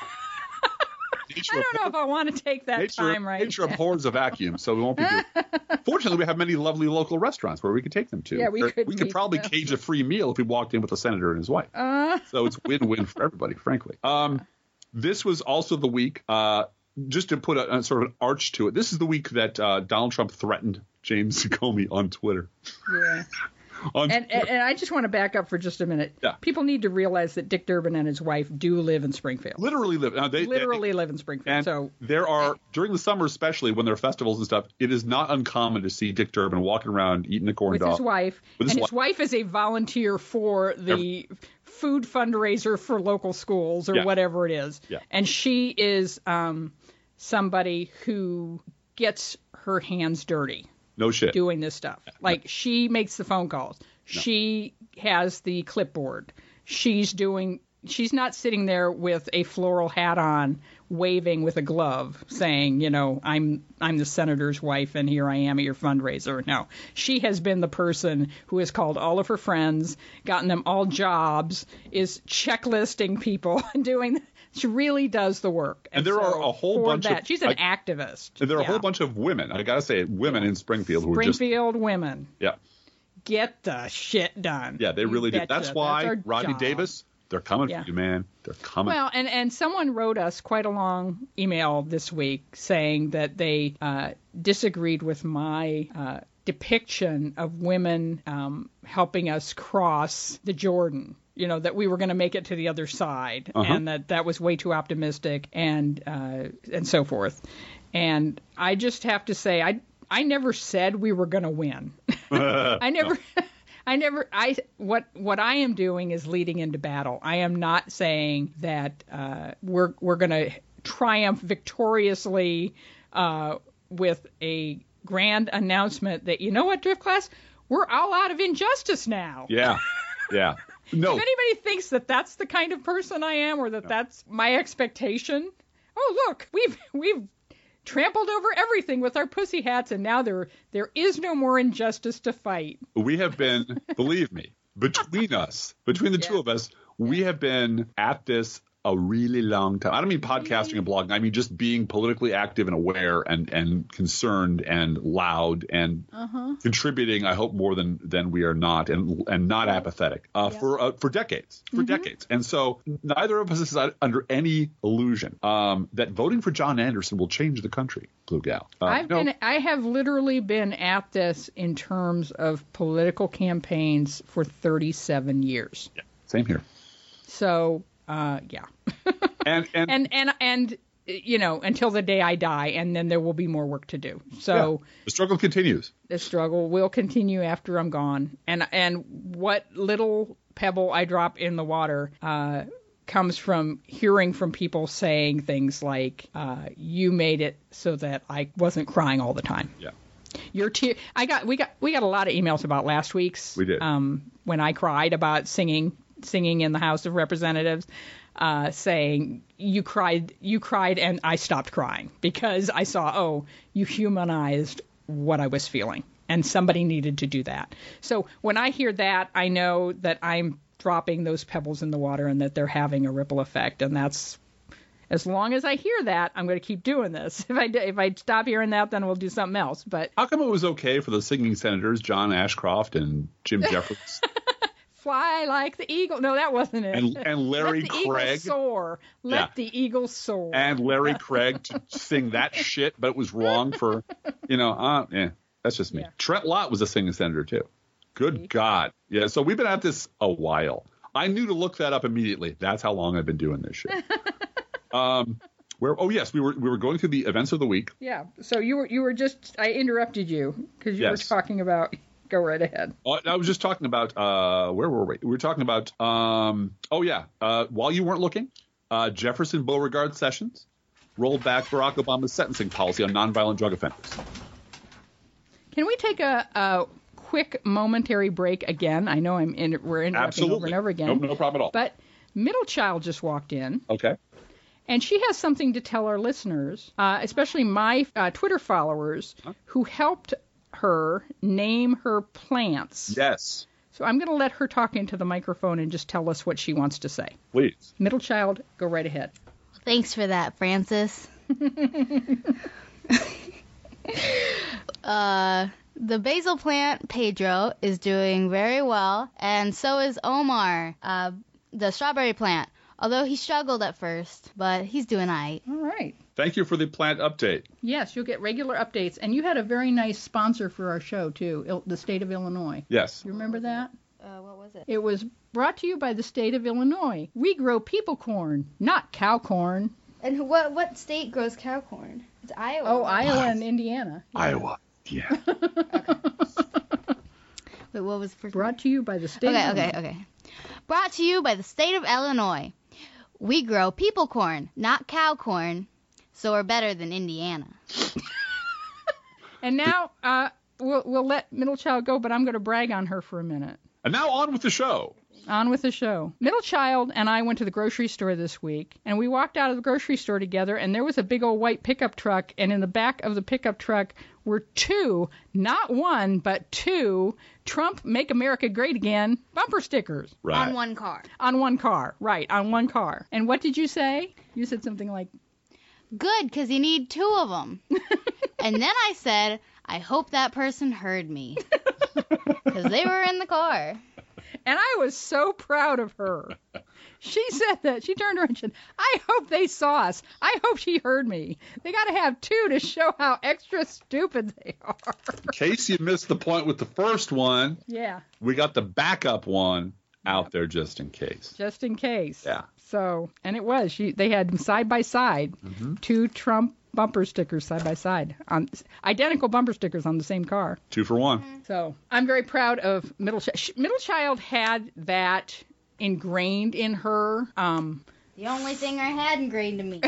I don't know if I want to take that nature, time right Nature now. abhors a vacuum, so we won't be doing Fortunately, we have many lovely local restaurants where we could take them to. Yeah, we Or, could We could meet probably them. cage a free meal if we walked in with a senator and his wife. Uh. So it's win-win for everybody, frankly. Um, this was also the week uh, just to put a, a sort of an arch to it, this is the week that uh, Donald Trump threatened James Comey on Twitter. Yeah. And, and, and I just want to back up for just a minute. Yeah. People need to realize that Dick Durbin and his wife do live in Springfield. Literally live. Now they, Literally they, live in Springfield. And so there are, during the summer especially, when there are festivals and stuff, it is not uncommon to see Dick Durbin walking around eating a corn with dog. His wife. With his and his wife. wife is a volunteer for the food fundraiser for local schools or Yeah. whatever it is. Yeah. And she is um, somebody who gets her hands dirty. No shit. Doing this stuff. Yeah. Like, she makes the phone calls. No. She has the clipboard. She's doing, she's not sitting there with a floral hat on, waving with a glove, saying, you know, I'm I'm the senator's wife and here I am at your fundraiser. No. She has been the person who has called all of her friends, gotten them all jobs, is checklisting people, and doing, she really does the work. And, and there so are a whole bunch that, of... She's an I, activist. And there are yeah. a whole bunch of women, I got to say, women in Springfield who are just... Springfield women. Yeah. Get the shit done. Yeah, they really do. That's why That's Rodney job. Davis, they're coming yeah. for you, man. They're coming. Well, and, and someone wrote us quite a long email this week saying that they uh, disagreed with my uh, depiction of women um, helping us cross the Jordan. You know, that we were going to make it to the other side, uh-huh. and that that was way too optimistic, and uh, and so forth. And I just have to say, I I never said we were going to win. I never, I never, I, what, what I am doing is leading into battle. I am not saying that, uh, we're, we're going to triumph victoriously, uh, with a grand announcement that, you know what, Drift Class, we're all out of injustice now. Yeah. Yeah. No. If anybody thinks that that's the kind of person I am, or that no. that's my expectation, oh, look, we've, we've, trampled over everything with our pussy hats, and now there there is no more injustice to fight. We have been, believe me, between us, between the yeah. two of us, we have been at this a really long time. I don't mean podcasting and blogging. I mean just being politically active and aware and, and concerned and loud and uh-huh. contributing, I hope, more than, than we are not, and and not apathetic uh, yeah. for uh, for decades, for mm-hmm. decades. And so neither of us is under any illusion um, that voting for John Anderson will change the country, Blue Gal. Uh, I've no. been, I have literally been at this in terms of political campaigns for thirty-seven years. Yeah, same here. So... Uh, yeah. and, and, and, and, and, you know, until the day I die, and then there will be more work to do. So yeah, the struggle continues. The struggle will continue after I'm gone. And, and what little pebble I drop in the water, uh, comes from hearing from people saying things like, uh, you made it so that I wasn't crying all the time. Yeah. Your tear. I got, we got, we got a lot of emails about last week's. We did. Um, when I cried about singing. singing in the House of Representatives, uh, saying you cried, you cried, and I stopped crying because I saw, oh, you humanized what I was feeling, and somebody needed to do that. So when I hear that, I know that I'm dropping those pebbles in the water and that they're having a ripple effect, and that's, as long as I hear that, I'm going to keep doing this. If I if I stop hearing that, then we'll do something else. But how come it was okay for the singing senators, John Ashcroft and Jim Jeffries? Fly like the eagle. No, that wasn't it. And, and Larry Let the Craig. Eagle soar. Let yeah. the eagle soar. And Larry Craig to sing that shit, but it was wrong for, you know, uh, yeah, that's just me. Yeah. Trent Lott was a singing senator, too. Good God. Yeah, so we've been at this a while. I knew to look that up immediately. That's how long I've been doing this shit. um, where? Oh, yes, we were we were going through the events of the week. Yeah, so you were, you were just, I interrupted you because you yes. were talking about... Go right ahead. Uh, I was just talking about, uh, where were we? We were talking about, um, oh, yeah. Uh, while you weren't looking, uh, Jefferson Beauregard Sessions rolled back Barack Obama's sentencing policy on nonviolent drug offenders. Can we take a, a quick momentary break again? I know I'm in, we're interrupting Absolutely. over and over again. No, no problem at all. But Middle Child just walked in. Okay. And she has something to tell our listeners, uh, especially my uh, Twitter followers, huh? who helped her name her plants. Yes. So I'm going to let her talk into the microphone and just tell us what she wants to say. Please. Middle Child, go right ahead. Thanks for that, Francis. uh, the basil plant, Pedro, is doing very well, and so is Omar, uh, the strawberry plant. Although he struggled at first, but he's doing all right. All right. Thank you for the plant update. Yes, you'll get regular updates. And you had a very nice sponsor for our show, too, Il- the state of Illinois. Yes. You remember that? Uh, what was it? It was brought to you by the state of Illinois. We grow people corn, not cow corn. And who- what what state grows cow corn? It's Iowa. Oh, right? Iowa and Indiana. Iowa. Yeah. Wait, what was the first? Brought to you by the state Okay, of okay, Illinois. okay. Brought to you by the state of Illinois. We grow people corn, not cow corn, so we're better than Indiana. And now uh, we'll, we'll let Middle Child go, but I'm going to brag on her for a minute. And now on with the show. On with the show. Middle Child and I went to the grocery store this week, and we walked out of the grocery store together, and there was a big old white pickup truck, and in the back of the pickup truck were two, not one, but two Trump Make America Great Again bumper stickers. Right. On one car. On one car. Right, on one car. And what did you say? You said something like, Good, because you need two of them. And then I said, I hope that person heard me. Because they were in the car. and I was so proud of her. She said that. She turned around and said, I hope they saw us. I hope she heard me. They got to have two to show how extra stupid they are. In case you missed the point with the first one, Yeah, we got the backup one out there just in case. just in case. Yeah. So, and it was. She. They had them side by side, Mm-hmm. two Trump bumper stickers side by side, on identical bumper stickers on the same car. Two for one. So I'm very proud of Middle Child. Middle Child had that ingrained in her. Um, The only thing I had ingrained in me.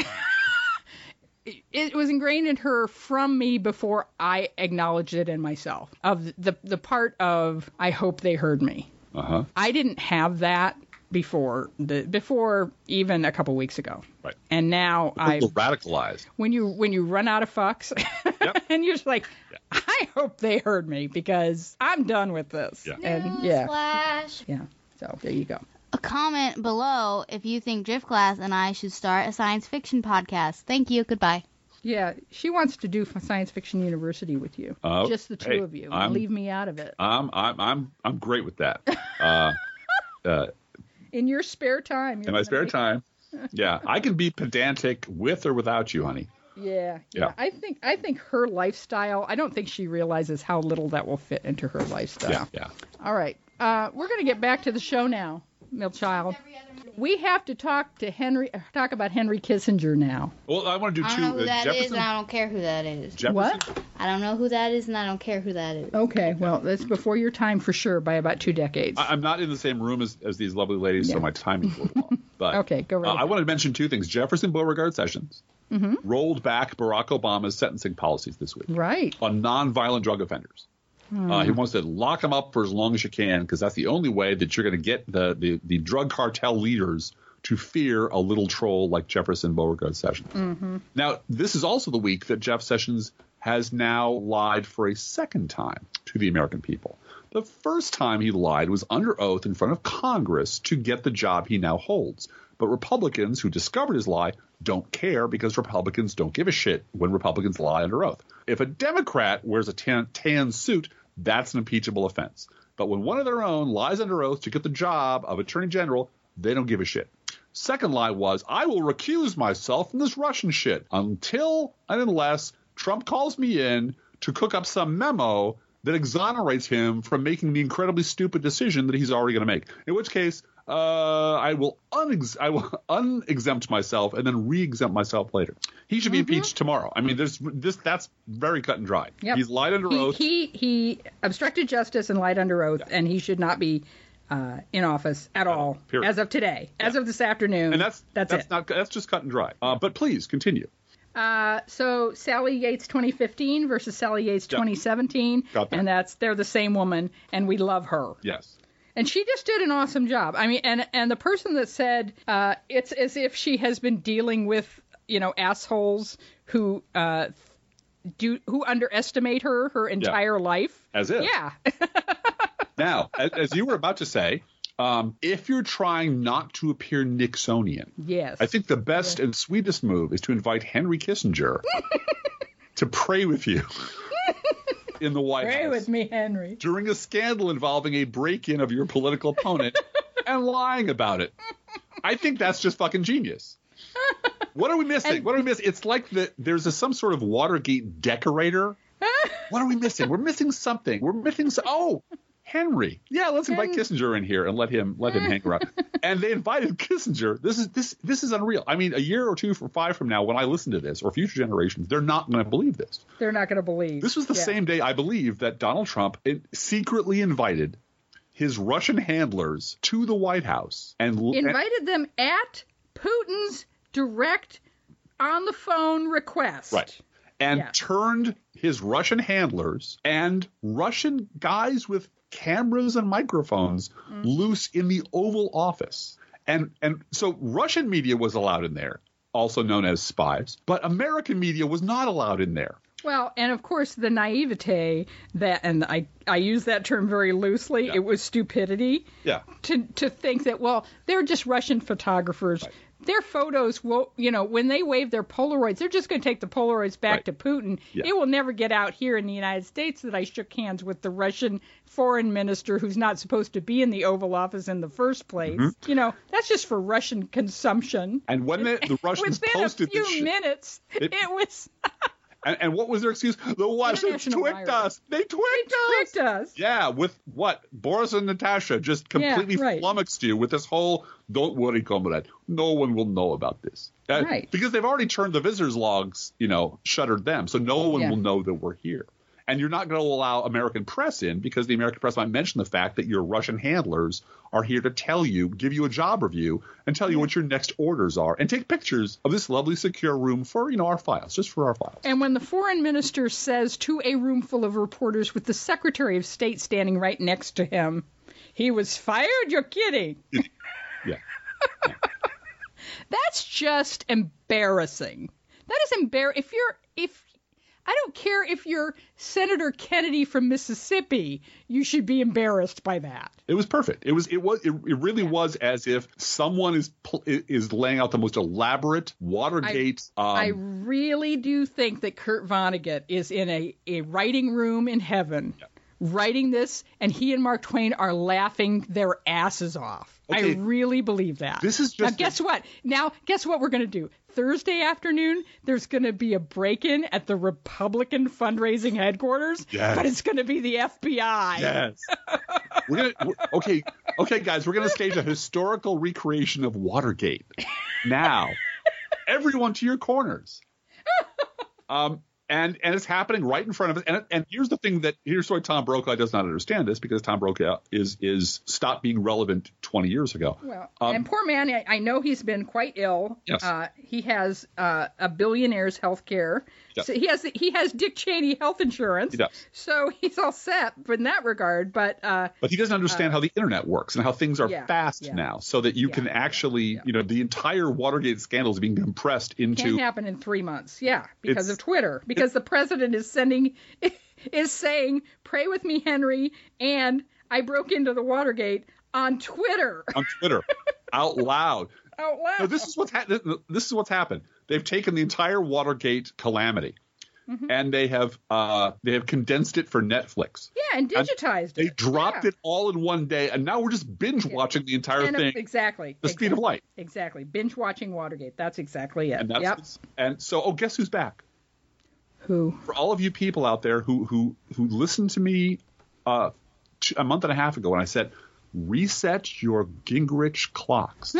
it, it was ingrained in her from me before I acknowledged it in myself. Of the the part of I hope they heard me. Uh-huh. I didn't have that before the before even a couple weeks ago. Right. And now A I little radicalized. when you when you run out of fucks Yep. and you're just like, I hope they heard me because I'm done with this. Yeah. And yeah. Newsflash. Yeah. So there you go. A comment below if you think Drift Class and I should start a science fiction podcast. Thank you. Goodbye. Yeah, she wants to do f- Science Fiction University with you. Oh, Just the two hey, of you. And I'm- leave me out of it. I'm I'm I'm I'm great with that. Uh, uh, In your spare time. in my spare time, yeah, I can be pedantic with or without you, honey. Yeah, yeah. Yeah. I think I think her lifestyle, I don't think she realizes how little that will fit into her lifestyle. Yeah, yeah. All right. Uh, we're going to get back to the show now, Mill Child. We have to talk to Henry, talk about Henry Kissinger now. Well, I want to do I two. don't know who uh, that is, Jefferson. and I don't care who that is. Jefferson. What? I don't know who that is, and I don't care who that is. Okay, well, that's before your time for sure by about two decades. I, I'm not in the same room as, as these lovely ladies, Yeah. so my timing's a little off. But Okay, go right uh, I ahead. wanted to mention two things. Jefferson Beauregard Sessions Mm-hmm. rolled back Barack Obama's sentencing policies this week Right. on nonviolent drug offenders. Hmm. Uh, he wants to lock them up for as long as you can because that's the only way that you're going to get the, the, the drug cartel leaders to fear a little troll like Jefferson Beauregard Sessions. Mm-hmm. Now, this is also the week that Jeff Sessions has now lied for a second time to the American people. The first time he lied was under oath in front of Congress to get the job he now holds. But Republicans who discovered his lie don't care because Republicans don't give a shit when Republicans lie under oath. If a Democrat wears a tan, tan suit, that's an impeachable offense. But when one of their own lies under oath to get the job of Attorney General, they don't give a shit. Second lie was, I will recuse myself from this Russian shit until and unless Trump calls me in to cook up some memo that exonerates him from making the incredibly stupid decision that he's already going to make. In which case, uh, I will unex- I will unexempt myself and then re-exempt myself later. He should be Mm-hmm. impeached tomorrow. I mean, there's this that's very cut and dry. Yep. He's lied under He, oath. he he obstructed justice and lied under oath, and he should not be uh, in office at all period. as of today, as Yeah. of this afternoon. and that's that's, that's it. not that's just cut and dry. Uh, but please continue. Uh, so Sally Yates twenty fifteen versus Sally Yates Yep. twenty seventeen, Got that. and that's they're the same woman, and we love her. Yes. And she just did an awesome job. I mean, and and the person that said uh, it's as if she has been dealing with, you know, assholes who uh, do who underestimate her her entire life. As if. Yeah. Now, as, as you were about to say, um, if you're trying not to appear Nixonian, Yes. I think the best and sweetest move is to invite Henry Kissinger to pray with you in the White Pray House with me, Henry. during a scandal involving a break-in of your political opponent and lying about it. I think that's just fucking genius. What are we missing? And, what are we missing? It's like the, there's a, some sort of Watergate decorator. What are we missing? We're missing something. We're missing so- oh, Henry. Yeah, let's invite Kissinger in here and let him let him hang around. And they invited Kissinger. This is this this is unreal. I mean, a year or two or five from now, when I listen to this, or future generations, they're not going to believe this. They're not going to believe. This was the yeah. same day, I believe, that Donald Trump secretly invited his Russian handlers to the White House and invited them at Putin's direct on the phone request. Right. And yeah. turned his Russian handlers and Russian guys with cameras and microphones mm. loose in the Oval Office. And and so Russian media was allowed in there, also known as spies, but American media was not allowed in there. Well, and of course the naivete that, and I, I use that term very loosely, yeah. it was stupidity yeah. to to think that, well, they're just Russian photographers. Right. Their photos will, you know, when they wave their Polaroids, they're just going to take the Polaroids back right. to Putin. Yeah. It will never get out here in the United States that I shook hands with the Russian foreign minister who's not supposed to be in the Oval Office in the first place. Mm-hmm. You know, that's just for Russian consumption. And when the, the Russians Within posted a few this minutes, shit, it, it was... And, and what was their excuse? The Russians twicked us. They twicked they us. They twicked us. Yeah, with what? Boris and Natasha just completely yeah, right. flummoxed you with this whole, don't worry, comrade. No one will know about this. That, right. Because they've already turned the visitors logs, you know, shuttered them. So no one yeah. will know that we're here. And you're not going to allow American press in because the American press might mention the fact that your Russian handlers are here to tell you, give you a job review and tell you what your next orders are and take pictures of this lovely secure room for, you know, our files, just for our files. And when the foreign minister says to a room full of reporters with the Secretary of State standing right next to him, he was fired, you're kidding. yeah. yeah. That's just embarrassing. That is embarrassing. If you're, if, I don't care if you're Senator Kennedy from Mississippi, you should be embarrassed by that. It was perfect. It was. It was. It, it really yeah. was as if someone is is laying out the most elaborate Watergate. I, um, I really do think that Kurt Vonnegut is in a, a writing room in heaven, yeah. writing this, and he and Mark Twain are laughing their asses off. Okay. I really believe that. This is just. Now, guess a- what? Now, guess what we're going to do? Thursday afternoon, there's going to be a break-in at the Republican fundraising headquarters, yes. but it's going to be the F B I. Yes. we're gonna, we're, okay, okay, guys, we're going to stage a historical recreation of Watergate. Now, everyone to your corners. Um, and and it's happening right in front of us. And and here's the thing that here's why Tom Brokaw does not understand this, because Tom Brokaw is is stopped being relevant twenty years ago. Well, um, and poor man, I, I know he's been quite ill. Yes. Uh, he has uh, a billionaire's health care. Yes. So he has he has Dick Cheney health insurance. He does. So he's all set in that regard. But uh, but he doesn't understand uh, how the internet works and how things are yeah, fast yeah. now, so that you yeah, can actually, yeah, yeah. you know, the entire Watergate scandal is being compressed into. Can't happen in three months. Yeah, because It's- of Twitter. Because the president is sending is saying, "Pray with me, Henry," and I broke into the Watergate on Twitter. on Twitter, out loud. Out loud. No, this is what's ha- this is what's happened. They've taken the entire Watergate calamity, mm-hmm. and they have uh, they have condensed it for Netflix. Yeah, and digitized and it. They dropped yeah. it all in one day, and now we're just binge yeah. watching the entire and thing. Exactly. The exactly. speed of light. Exactly. Binge watching Watergate. That's exactly it. And that's yep. and so oh, guess who's back? Who? For all of you people out there who who who listened to me uh, a month and a half ago when I said, reset your Gingrich clocks.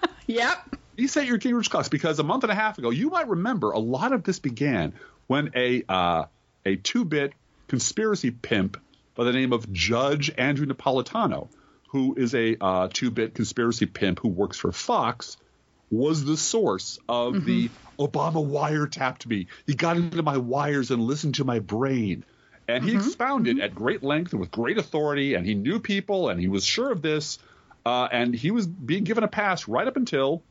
Yep. Reset your Gingrich clocks, because a month and a half ago, you might remember a lot of this began when a uh, a two-bit conspiracy pimp by the name of Judge Andrew Napolitano, who is a uh, two-bit conspiracy pimp who works for Fox, was the source of mm-hmm. the Obama wiretapped me. He got into my wires and listened to my brain. And he mm-hmm. expounded mm-hmm. at great length and with great authority, and he knew people, and he was sure of this. Uh, and he was being given a pass right up until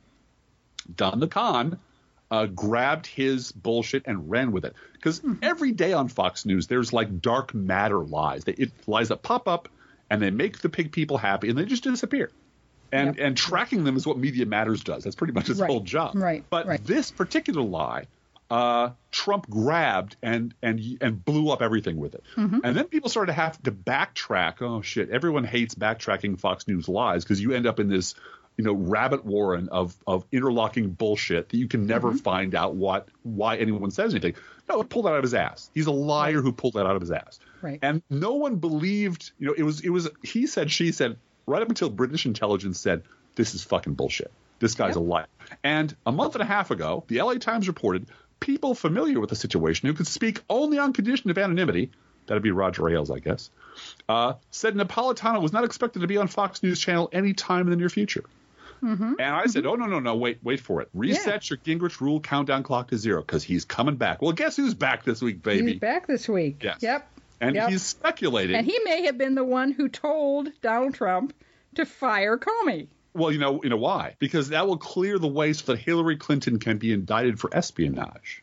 Don the Con uh, grabbed his bullshit and ran with it. Because mm-hmm. every day on Fox News, there's like dark matter lies. They, it, lies that pop up, and they make the pig people happy, and they just disappear. And yep. and tracking them is what Media Matters does. That's pretty much its right. whole job. Right. But right. this particular lie, uh, Trump grabbed and and and blew up everything with it. Mm-hmm. And then people started to have to backtrack. Oh shit! Everyone hates backtracking Fox News lies because you end up in this you know, rabbit warren of of interlocking bullshit that you can never mm-hmm. find out what why anyone says anything. No, pulled that out of his ass. He's a liar right. who pulled that out of his ass. Right. And no one believed, you know, it was it was he said, she said, right up until British intelligence said, this is fucking bullshit. This guy's yep. a liar. And a month and a half ago, the L A Times reported people familiar with the situation who could speak only on condition of anonymity, that'd be Roger Ailes, I guess, uh, said Napolitano was not expected to be on Fox News Channel any time in the near future. Mm-hmm. And I said, oh, no, no, no, wait, wait for it. Reset yeah. your Gingrich rule countdown clock to zero because he's coming back. Well, guess who's back this week, baby? He's back this week. Yes. Yep. And yep. he's speculating. And he may have been the one who told Donald Trump to fire Comey. Well, you know, you know why? Because that will clear the way so that Hillary Clinton can be indicted for espionage.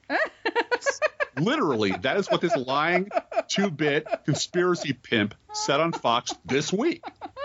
Literally, that is what this lying two-bit conspiracy pimp said on Fox this week.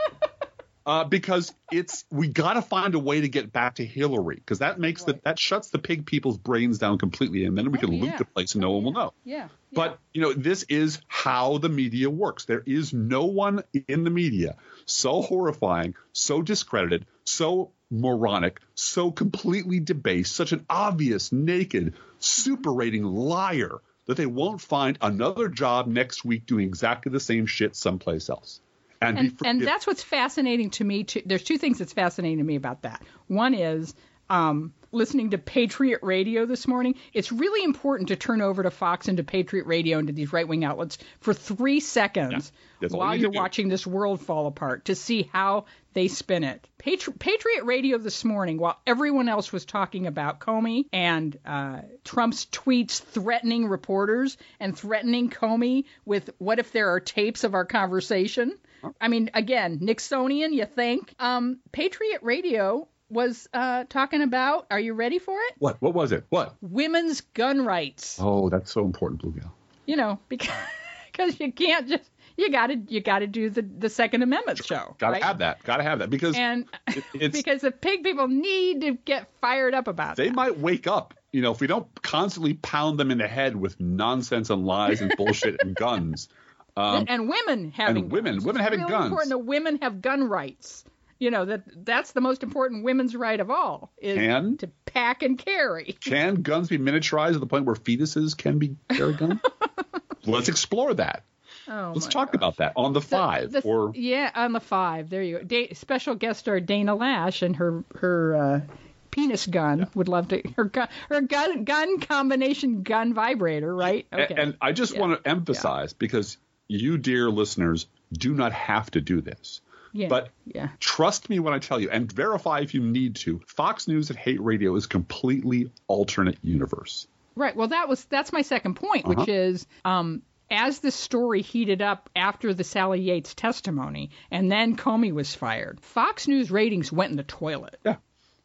Uh, because it's we got to find a way to get back to Hillary because that makes right. the, that shuts the pig people's brains down completely, and then we oh, can yeah. loot the place and no oh, one yeah. will know. Yeah. yeah. But you know, this is how the media works. There is no one in the media so horrifying, so discredited, so moronic, so completely debased, such an obvious, naked, super-rating liar that they won't find another job next week doing exactly the same shit someplace else. And, and, and that's what's fascinating to me. Too. There's two things that's fascinating to me about that. One is um, listening to Patriot Radio this morning. It's really important to turn over to Fox and to Patriot Radio and to these right-wing outlets for three seconds yeah, while you you're watching this world fall apart to see how they spin it. Patri- Patriot Radio this morning, while everyone else was talking about Comey and uh, Trump's tweets threatening reporters and threatening Comey with what if there are tapes of our conversation? I mean, again, Nixonian, you think? Um, Patriot Radio was uh, talking about, are you ready for it? What? What was it? What? Women's gun rights. Oh, that's so important, Blue Gal. You know, because because you can't just, you got to you got to do the, the Second Amendment sure. show. Got to right? have that. Got to have that. Because and it, it's, because the pig people need to get fired up about they that. They might wake up. You know, if we don't constantly pound them in the head with nonsense and lies and bullshit and guns. Um, and women having and women, guns. women it's having really guns. important that women have gun rights. You know, that that's the most important women's right of all is can, to pack and carry. Can guns be miniaturized to the point where fetuses can be carry guns? Let's explore that. Oh, Let's my talk gosh. about that on the five. The, the, or yeah, on the five. There you go. Da- special guest star Dana Lash and her her uh, penis gun yeah. would love to her gun her gun gun combination gun vibrator, right? Okay. And, and I just yeah. want to emphasize yeah. because you, dear listeners, do not have to do this. Yeah, but yeah. trust me when I tell you, and verify if you need to, Fox News at Hate Radio is a completely alternate universe. Right. Well, that was that's my second point, which uh-huh. is um, as the story heated up after the Sally Yates testimony and then Comey was fired, Fox News ratings went in the toilet. Yeah.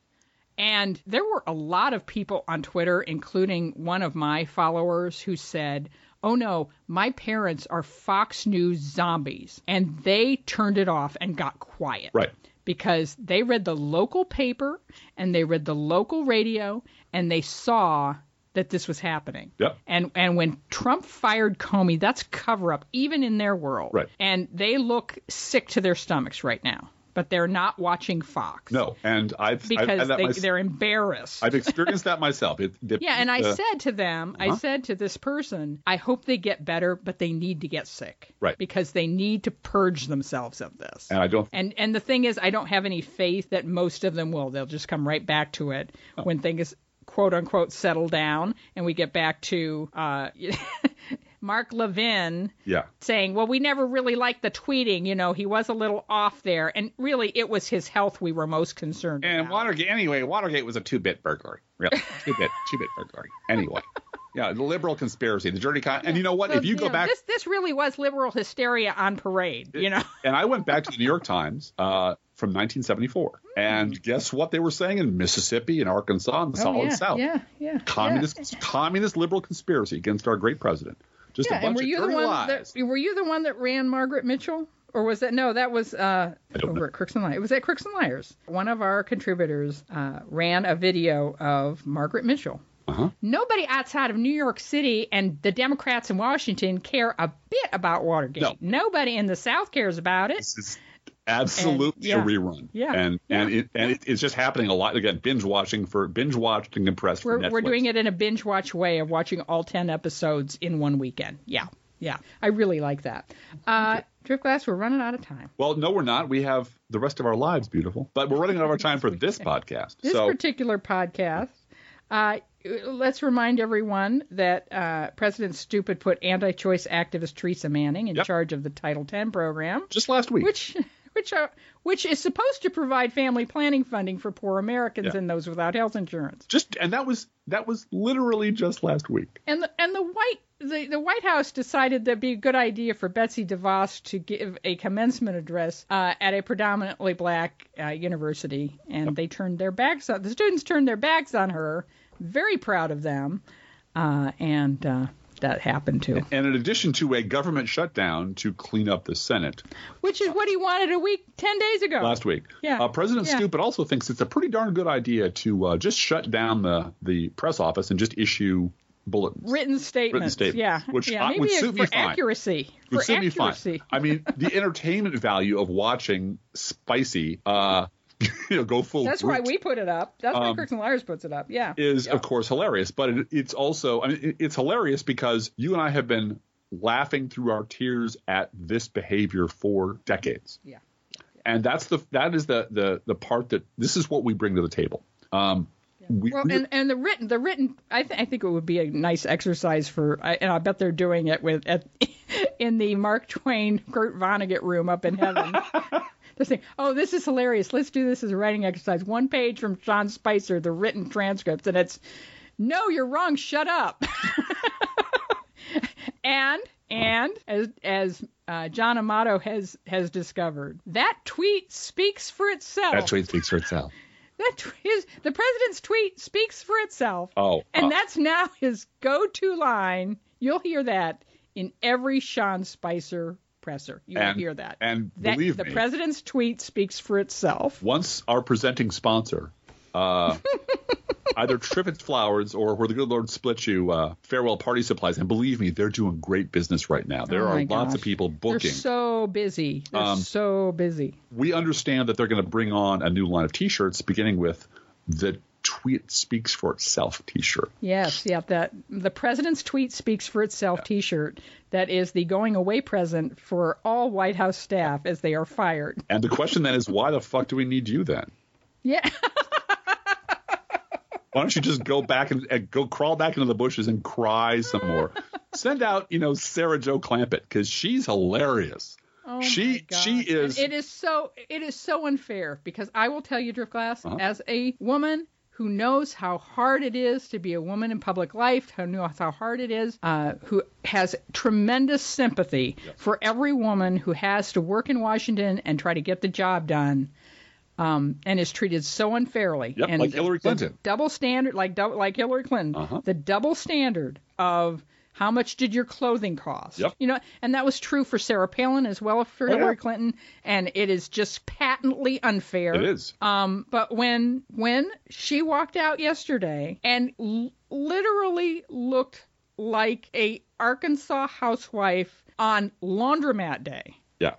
And there were a lot of people on Twitter, including one of my followers, who said, oh, no, my parents are Fox News zombies. And they turned it off and got quiet. Right. Because they read the local paper and they read the local radio and they saw that this was happening. Yep. And and when Trump fired Comey, that's cover up, even in their world. Right. And they look sick to their stomachs right now. But they're not watching Fox. No, and I've because I've, they, my, they're embarrassed. I've experienced that myself. It, the, yeah, and I uh, said to them, uh-huh. I said to this person, I hope they get better, but they need to get sick, right? Because they need to purge themselves of this. And I don't. And and the thing is, I don't have any faith that most of them will. They'll just come right back to it oh. when things quote unquote settle down, and we get back to. Uh, Mark Levin yeah. saying, well, we never really liked the tweeting. You know, he was a little off there. And really, it was his health we were most concerned and about. And Watergate, anyway, Watergate was a two-bit burglary. Really, two-bit, two-bit burglary. Anyway. Yeah, the liberal conspiracy, the dirty con. And you know what? So, if you go know, back. This this really was liberal hysteria on parade, you know. And I went back to the New York Times uh, from nineteen seventy-four. Mm. And guess what they were saying in Mississippi and Arkansas and the oh, Solid yeah, South? Yeah, yeah. Communist, yeah. communist liberal conspiracy against our great president. Just yeah, a bunch and were of you dirty the one lies. that were you the one that ran Margaret Mitchell, or was that no? That was uh, over know. at Crooks and Liars. It was at Crooks and Liars. One of our contributors uh, ran a video of Margaret Mitchell. Uh-huh. Nobody outside of New York City and the Democrats in Washington care a bit about Watergate. No. Nobody in the South cares about it. This is Absolutely and, yeah. a rerun. Yeah. And yeah. and it and it, it's just happening a lot. Again, binge watching for binge watched and compressed we're, for Netflix. We're doing it in a binge watch way of watching all ten episodes in one weekend. Yeah. Yeah. I really like that. Uh, Driftglass, we're running out of time. Well, no, we're not. We have the rest of our lives, beautiful. But we're running out of our time for this podcast. This so. particular podcast. Uh, let's remind everyone that uh, President Stupid put anti-choice activist Teresa Manning in yep. charge of the Title ten program. Just last week. Which which are, which is supposed to provide family planning funding for poor Americans yeah. and those without health insurance. Just and that was that was literally just last week. And the, and the White the, the White House decided that'd be a good idea for Betsy DeVos to give a commencement address uh, at a predominantly black uh, university, and yep. they turned their backs on the students turned their backs on her. Very proud of them, uh, and uh, that happened too. And in addition to a government shutdown to clean up the Senate, which is what he wanted a week, ten days ago, last week. Yeah, uh, President yeah. Stupid also thinks it's a pretty darn good idea to uh, just shut down the the press office and just issue bulletins, written statements. Written statements, yeah, which yeah, uh, maybe would suit for me fine. accuracy. Would for suit accuracy. me fine. I mean, the entertainment value of watching spicy. Uh, you know, go full. That's Groot, why we put it up. That's why um, Crooks and Liars puts it up. Yeah, is yeah. of course hilarious, but it, it's also I mean it, it's hilarious because you and I have been laughing through our tears at this behavior for decades. Yeah, yeah, yeah. And that's the that is the the the part that this is what we bring to the table. Um, yeah. we, well, we, and, and the written the written I think I think it would be a nice exercise for I, and I bet they're doing it with at in the Mark Twain Kurt Vonnegut room up in heaven. They're saying, oh, this is hilarious. Let's do this as a writing exercise. One page from Sean Spicer, the written transcript, and it's, no, you're wrong. Shut up. and and as as uh, John Amato has has discovered, that tweet speaks for itself. that tweet speaks for itself. That his the president's tweet speaks for itself. Oh, and uh, that's now his go-to line. You'll hear that in every Sean Spicer presser. You and, will hear that. And that, believe the me, president's tweet speaks for itself. Once our presenting sponsor, uh, either Triffitt's Flowers or Where the Good Lord Split You, uh, Farewell Party Supplies, and believe me, they're doing great business right now. There oh are my lots gosh. of people booking. They're so busy. They're Um, so busy. We understand that they're going to bring on a new line of T-shirts, beginning with the Tweet Speaks for Itself T-shirt. Yes, yeah, that the president's tweet speaks for itself Yeah. T-shirt. That is the going away present for all White House staff as they are fired. And the question then is, why the fuck do we need you then? Yeah. Why don't you just go back and, and go crawl back into the bushes and cry some more? Send out, you know, Sarah Jo Clampett because she's hilarious. Oh she my gosh. she is. And it is so it is so unfair because I will tell you, Driftglass, Uh-huh. as a woman who knows how hard it is to be a woman in public life, who knows how hard it is, uh, who has tremendous sympathy Yes. for every woman who has to work in Washington and try to get the job done, um, and is treated so unfairly. Yep, and like Hillary Clinton. The double standard, like dou- like Hillary Clinton, Uh-huh. the double standard of how much did your clothing cost? Yep. You know, and that was true for Sarah Palin as well as for Oh, Hillary yeah. Clinton, and it is just patently unfair. It is. Um, but when when she walked out yesterday and l- literally looked like a Arkansas housewife on laundromat day. Yeah.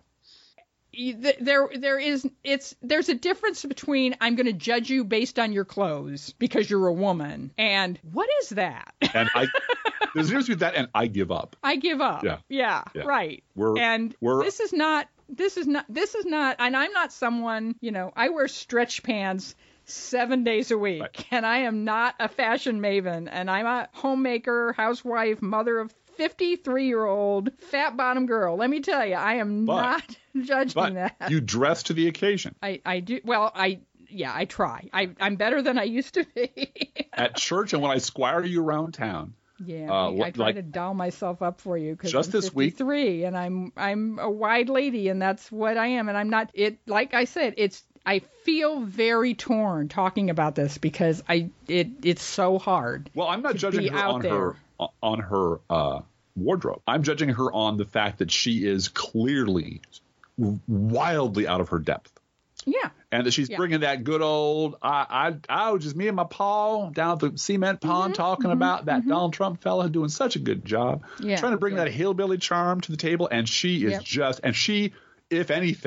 There, there is. It's there's a difference between I'm going to judge you based on your clothes because you're a woman, and what is that? And I there's a difference between that and I give up. I give up. Yeah. Yeah. Yeah. Right. We're- and we're- this is not. This is not. This is not. And I'm not someone. You know, I wear stretch pants seven days a week, Right. and I am not a fashion maven, and I'm a homemaker, housewife, mother of fifty-three-year-old fat bottom girl. Let me tell you, I am But- not judging But that. you dress to the occasion. I, I do. Well, I. Yeah, I try. I, I'm better than I used to be. At church and when I squire you around town. Yeah, Uh, I try like- to doll myself up for you because Just I'm this week- fifty-three and I'm I'm a wide lady and that's what I am, and I'm not it. Like I said, it's I feel very torn talking about this because I it it's so hard. Well, I'm not to judging be her out on there. her on her uh, wardrobe. I'm judging her on the fact that she is clearly wildly out of her depth. Yeah, And that she's Yeah. bringing that good old, I, I, I was just me and my pa down at the cement pond Mm-hmm, talking about that Donald Trump fella doing such a good job. Yeah, Trying to bring yeah. that hillbilly charm to the table. And she is Yep. just, and she, if anything,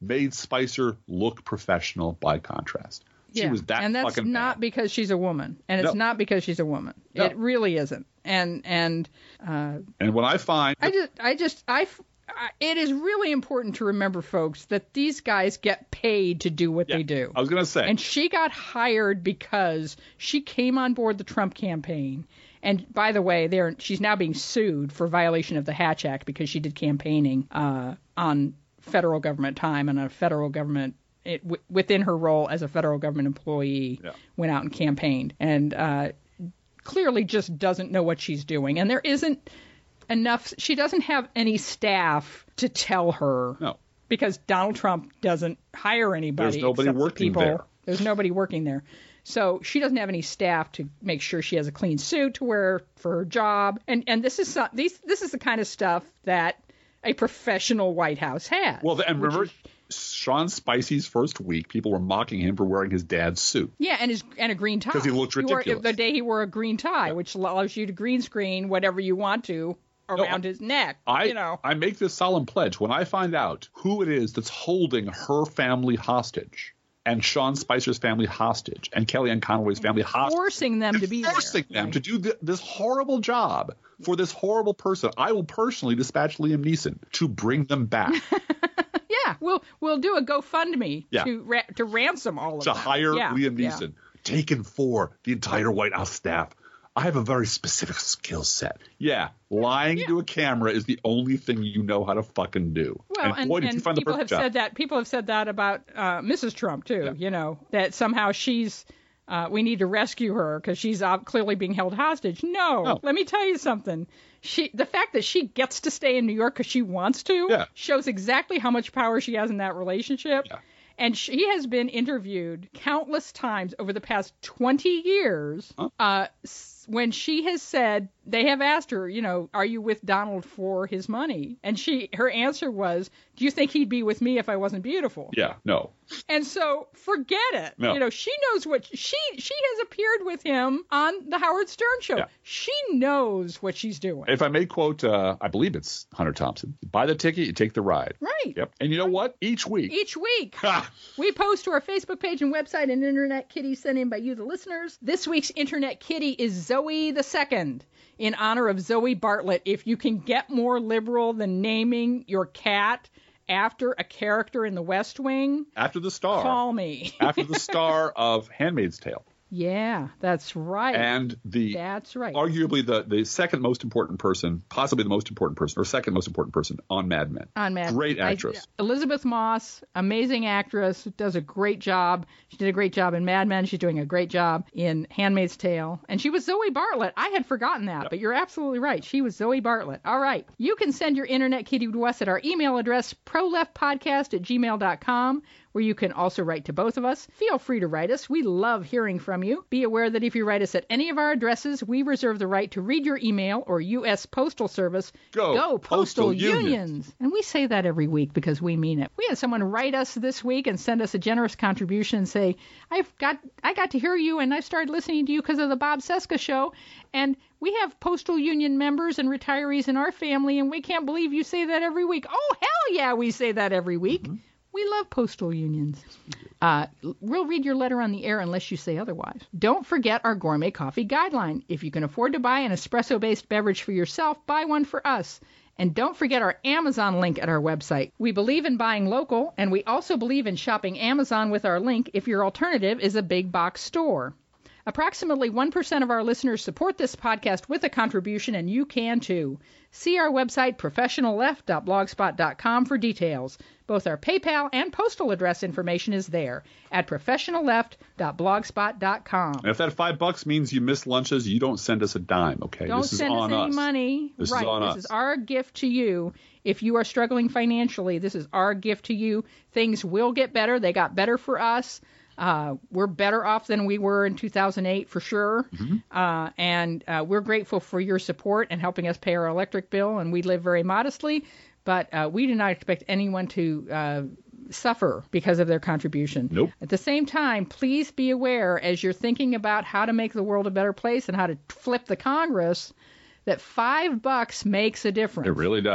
made Spicer look professional by contrast. She yeah. was that and that's fucking not bad. because she's a woman, and it's No. not because she's a woman. No. It really isn't. And and uh, And when I find I just I just I, I it is really important to remember, folks, that these guys get paid to do what yeah, they do. I was going to say. And she got hired because she came on board the Trump campaign. And by the way, they're, she's now being sued for violation of the Hatch Act because she did campaigning uh, on federal government time and a federal government it, w- within her role as a federal government employee yeah. went out and campaigned and uh, clearly just doesn't know what she's doing. And there isn't enough. She doesn't have any staff to tell her. No. Because Donald Trump doesn't hire anybody. There's nobody except working people. there. There's nobody working there. So she doesn't have any staff to make sure she has a clean suit to wear for her job. And and this is some, these this is the kind of stuff that a professional White House has. Well, and remember, is, Sean Spicy's first week, people were mocking him for wearing his dad's suit. Yeah, and his and a green tie. Because he looked ridiculous. He wore, the day he wore a green tie, yeah. which allows you to green screen whatever you want to around no, his neck. I, you know. I make this solemn pledge. When I find out who it is that's holding her family hostage, and Sean Spicer's family hostage, and Kellyanne Conway's family hostage, forcing them to be forcing there. them right. to do th- this horrible job for this horrible person, I will personally dispatch Liam Neeson to bring them back. Yeah, we'll we'll do a GoFundMe yeah. to ra- to ransom all of to them. hire yeah, Liam yeah. Neeson, taken for the entire White House staff. I have a very specific skill set. Yeah, lying yeah. to a camera is the only thing you know how to fucking do. Well, and boy, and, did and you find the people have perfect job. said that. People have said that about uh, Missus Trump too. Yeah. You know that somehow she's. Uh, we need to rescue her because she's uh, clearly being held hostage. No, No, let me tell you something. She, the fact that she gets to stay in New York because she wants to, yeah. shows exactly how much power she has in that relationship. Yeah. And she has been interviewed countless times over the past twenty years huh? uh, when she has said, they have asked her, you know, are you with Donald for his money? And she, her answer was, do you think he'd be with me if I wasn't beautiful? Yeah, no. And so forget it. No. You know, she knows what she she has appeared with him on the Howard Stern show. Yeah. She knows what she's doing. If I may quote, uh, I believe it's Hunter Thompson, buy the ticket, you take the ride. Right. Yep. And you know what? Each week. Each week, Ha! we post to our Facebook page and website an Internet Kitty sent in by you, the listeners. This week's Internet Kitty is Zoe the Second, in honor of Zoe Bartlett. If you can get more liberal than naming your cat after a character in the West Wing, After the star. call me. After the star of Handmaid's Tale. Yeah, that's right. And the That's right. arguably the, the second most important person, possibly the most important person, or second most important person on Mad Men. On Mad Men. Great I- actress. Elizabeth Moss, amazing actress, does a great job. She did a great job in Mad Men. She's doing a great job in Handmaid's Tale. And she was Zoe Bartlett. I had forgotten that, Yep. but you're absolutely right. She was Zoe Bartlett. All right. You can send your Internet Kitty to us at our email address, proleftpodcast at gmail dot com, where you can also write to both of us. Feel free to write us. We love hearing from you. Be aware that if you write us at any of our addresses, we reserve the right to read your email or U S Postal Service. Go, Go Postal, Postal Unions. Unions. And we say that every week because we mean it. We had someone write us this week and send us a generous contribution and say, I've got I got to hear you and I started listening to you because of the Bob Seska show. And we have Postal Union members and retirees in our family, and we can't believe you say that every week. Oh, hell yeah, we say that every week. Mm-hmm. We love postal unions. Uh, we'll read your letter on the air unless you say otherwise. Don't forget our gourmet coffee guideline. If you can afford to buy an espresso-based beverage for yourself, buy one for us. And don't forget our Amazon link at our website. We believe in buying local, and we also believe in shopping Amazon with our link if your alternative is a big box store. Approximately one percent of our listeners support this podcast with a contribution, and you can too. See our website, professional left dot blogspot dot com, for details. Both our PayPal and postal address information is there at professional left dot blogspot dot com. And if that five bucks means you miss lunches, you don't send us a dime, okay? Don't this send is us on any us. money. This right. is on this us. is our gift to you. If you are struggling financially, this is our gift to you. Things will get better. They got better for us. Uh, we're better off than we were in two thousand eight for sure. Mm-hmm. Uh, and uh, we're grateful for your support and helping us pay our electric bill. And we live very modestly, but uh, we do not expect anyone to uh, suffer because of their contribution. Nope. At the same time, please be aware as you're thinking about how to make the world a better place and how to flip the Congress, that five bucks makes a difference. It really does.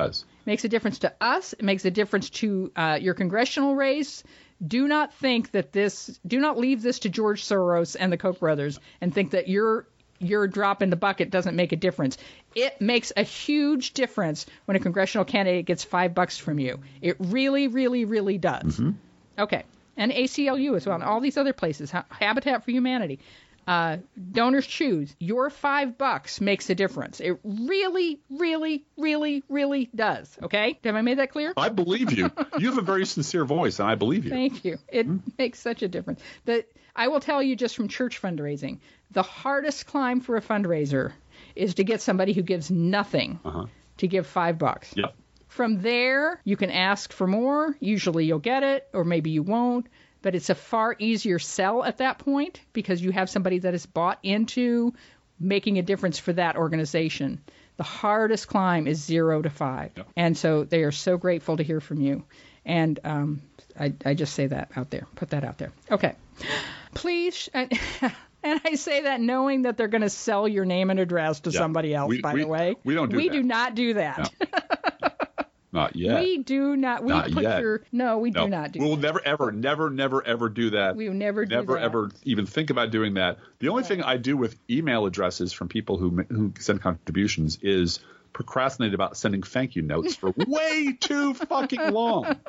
makes a difference to us. It makes a difference to uh, your congressional race. Do not think that this, do not leave this to George Soros and the Koch brothers and think that your your drop in the bucket doesn't make a difference. It makes a huge difference when a congressional candidate gets five bucks from you. It really, really, really does. Mm-hmm. Okay. And A C L U as well, and all these other places, Habitat for Humanity. Uh, Donors Choose. Your five bucks makes a difference. It really, really, really, really does. Okay? Have I made that clear? I believe you. You have a very sincere voice, and I believe you. Thank you. It Mm-hmm. makes such a difference. The, I will tell you just from church fundraising, the hardest climb for a fundraiser is to get somebody who gives nothing Uh-huh. to give five bucks. Yep. From there, you can ask for more. Usually you'll get it, or maybe you won't. But it's a far easier sell at that point because you have somebody that is bought into making a difference for that organization. The hardest climb is zero to five. Yep. And so they are so grateful to hear from you. And um, I, I just say that out there. Put that out there. Okay. Please. And, and I say that knowing that they're going to sell your name and address to Yeah. somebody else, We- by we- the way. we don't do We that. do not do that. No. Not yet. We do not. We Not put yet. your. No, we no. do not do We'll that. never, ever, never, never, ever do that. We will never do Never, that. ever even think about doing that. The only thing I do with email addresses from people who who send contributions is procrastinate about sending thank you notes for way too fucking long.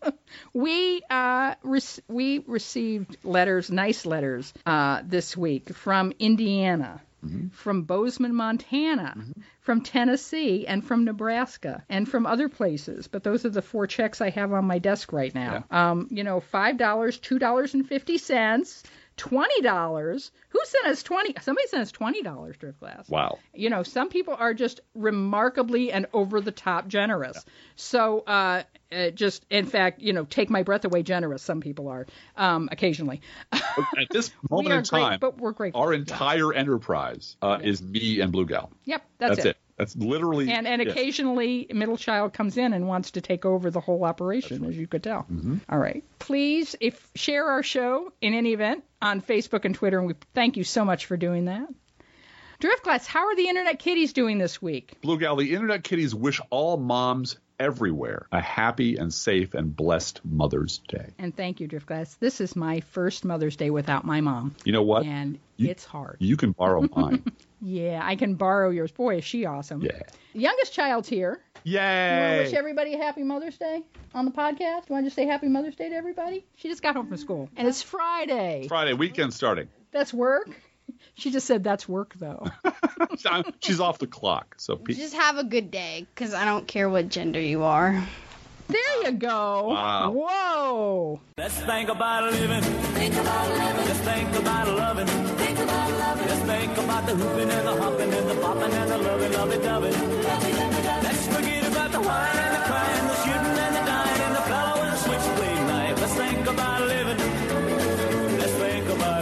We uh re- we received letters, nice letters, uh, this week from Indiana, mm-hmm. from Bozeman, Montana, mm-hmm. from Tennessee, and from Nebraska, and from other places. But those are the four checks I have on my desk right now. Yeah. Um, you know, five dollars, two dollars and fifty cents. Twenty dollars. Who sent us twenty? Somebody sent us twenty dollars, Driftglass. Wow. You know, some people are just remarkably and over the top generous. Yeah. So, uh, uh, just in fact, you know, take my breath away generous. Some people are um, occasionally. At this moment in great, time, but we're grateful. Our entire yeah. enterprise uh, yeah. is me and Blue Gal. Yep, that's, that's it. it. That's literally and and yes. occasionally middle child comes in and wants to take over the whole operation, right. as you could tell. Mm-hmm. All right, please, if share our show in any event on Facebook and Twitter, and we thank you so much for doing that. Driftglass, how are the Internet Kitties doing this week? Blue Gal, the Internet Kitties wish all moms everywhere a happy and safe and blessed Mother's Day. And thank you, Driftglass. This is my first Mother's Day without my mom. You know what? And you, it's hard. You can borrow mine. Yeah, I can borrow yours. Boy, is she awesome. Yeah. Youngest child's here. Yay. You want to wish everybody a happy Mother's Day on the podcast? You want to just say happy Mother's Day to everybody? She just got home from school. And it's Friday. Friday, weekend starting. That's work? She just said that's work, though. She's off the clock. So pe- Just have a good day, because I don't care what gender you are. There you go. Wow. Whoa. Let's think about living. Think about living. Let's think about loving. Think about loving. Let's think about the hooping and the hopping and the popping and the loving, loving, loving. Let's forget about the wine and the crying, the shooting and the dying, and the fellow with the switchblade knife. Let's think about living. Let's think about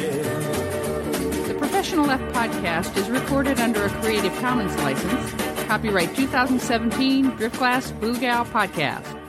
life. The Professional Left podcast is recorded under a Creative Commons license. Copyright two thousand seventeen Driftglass Blue Gal Podcast.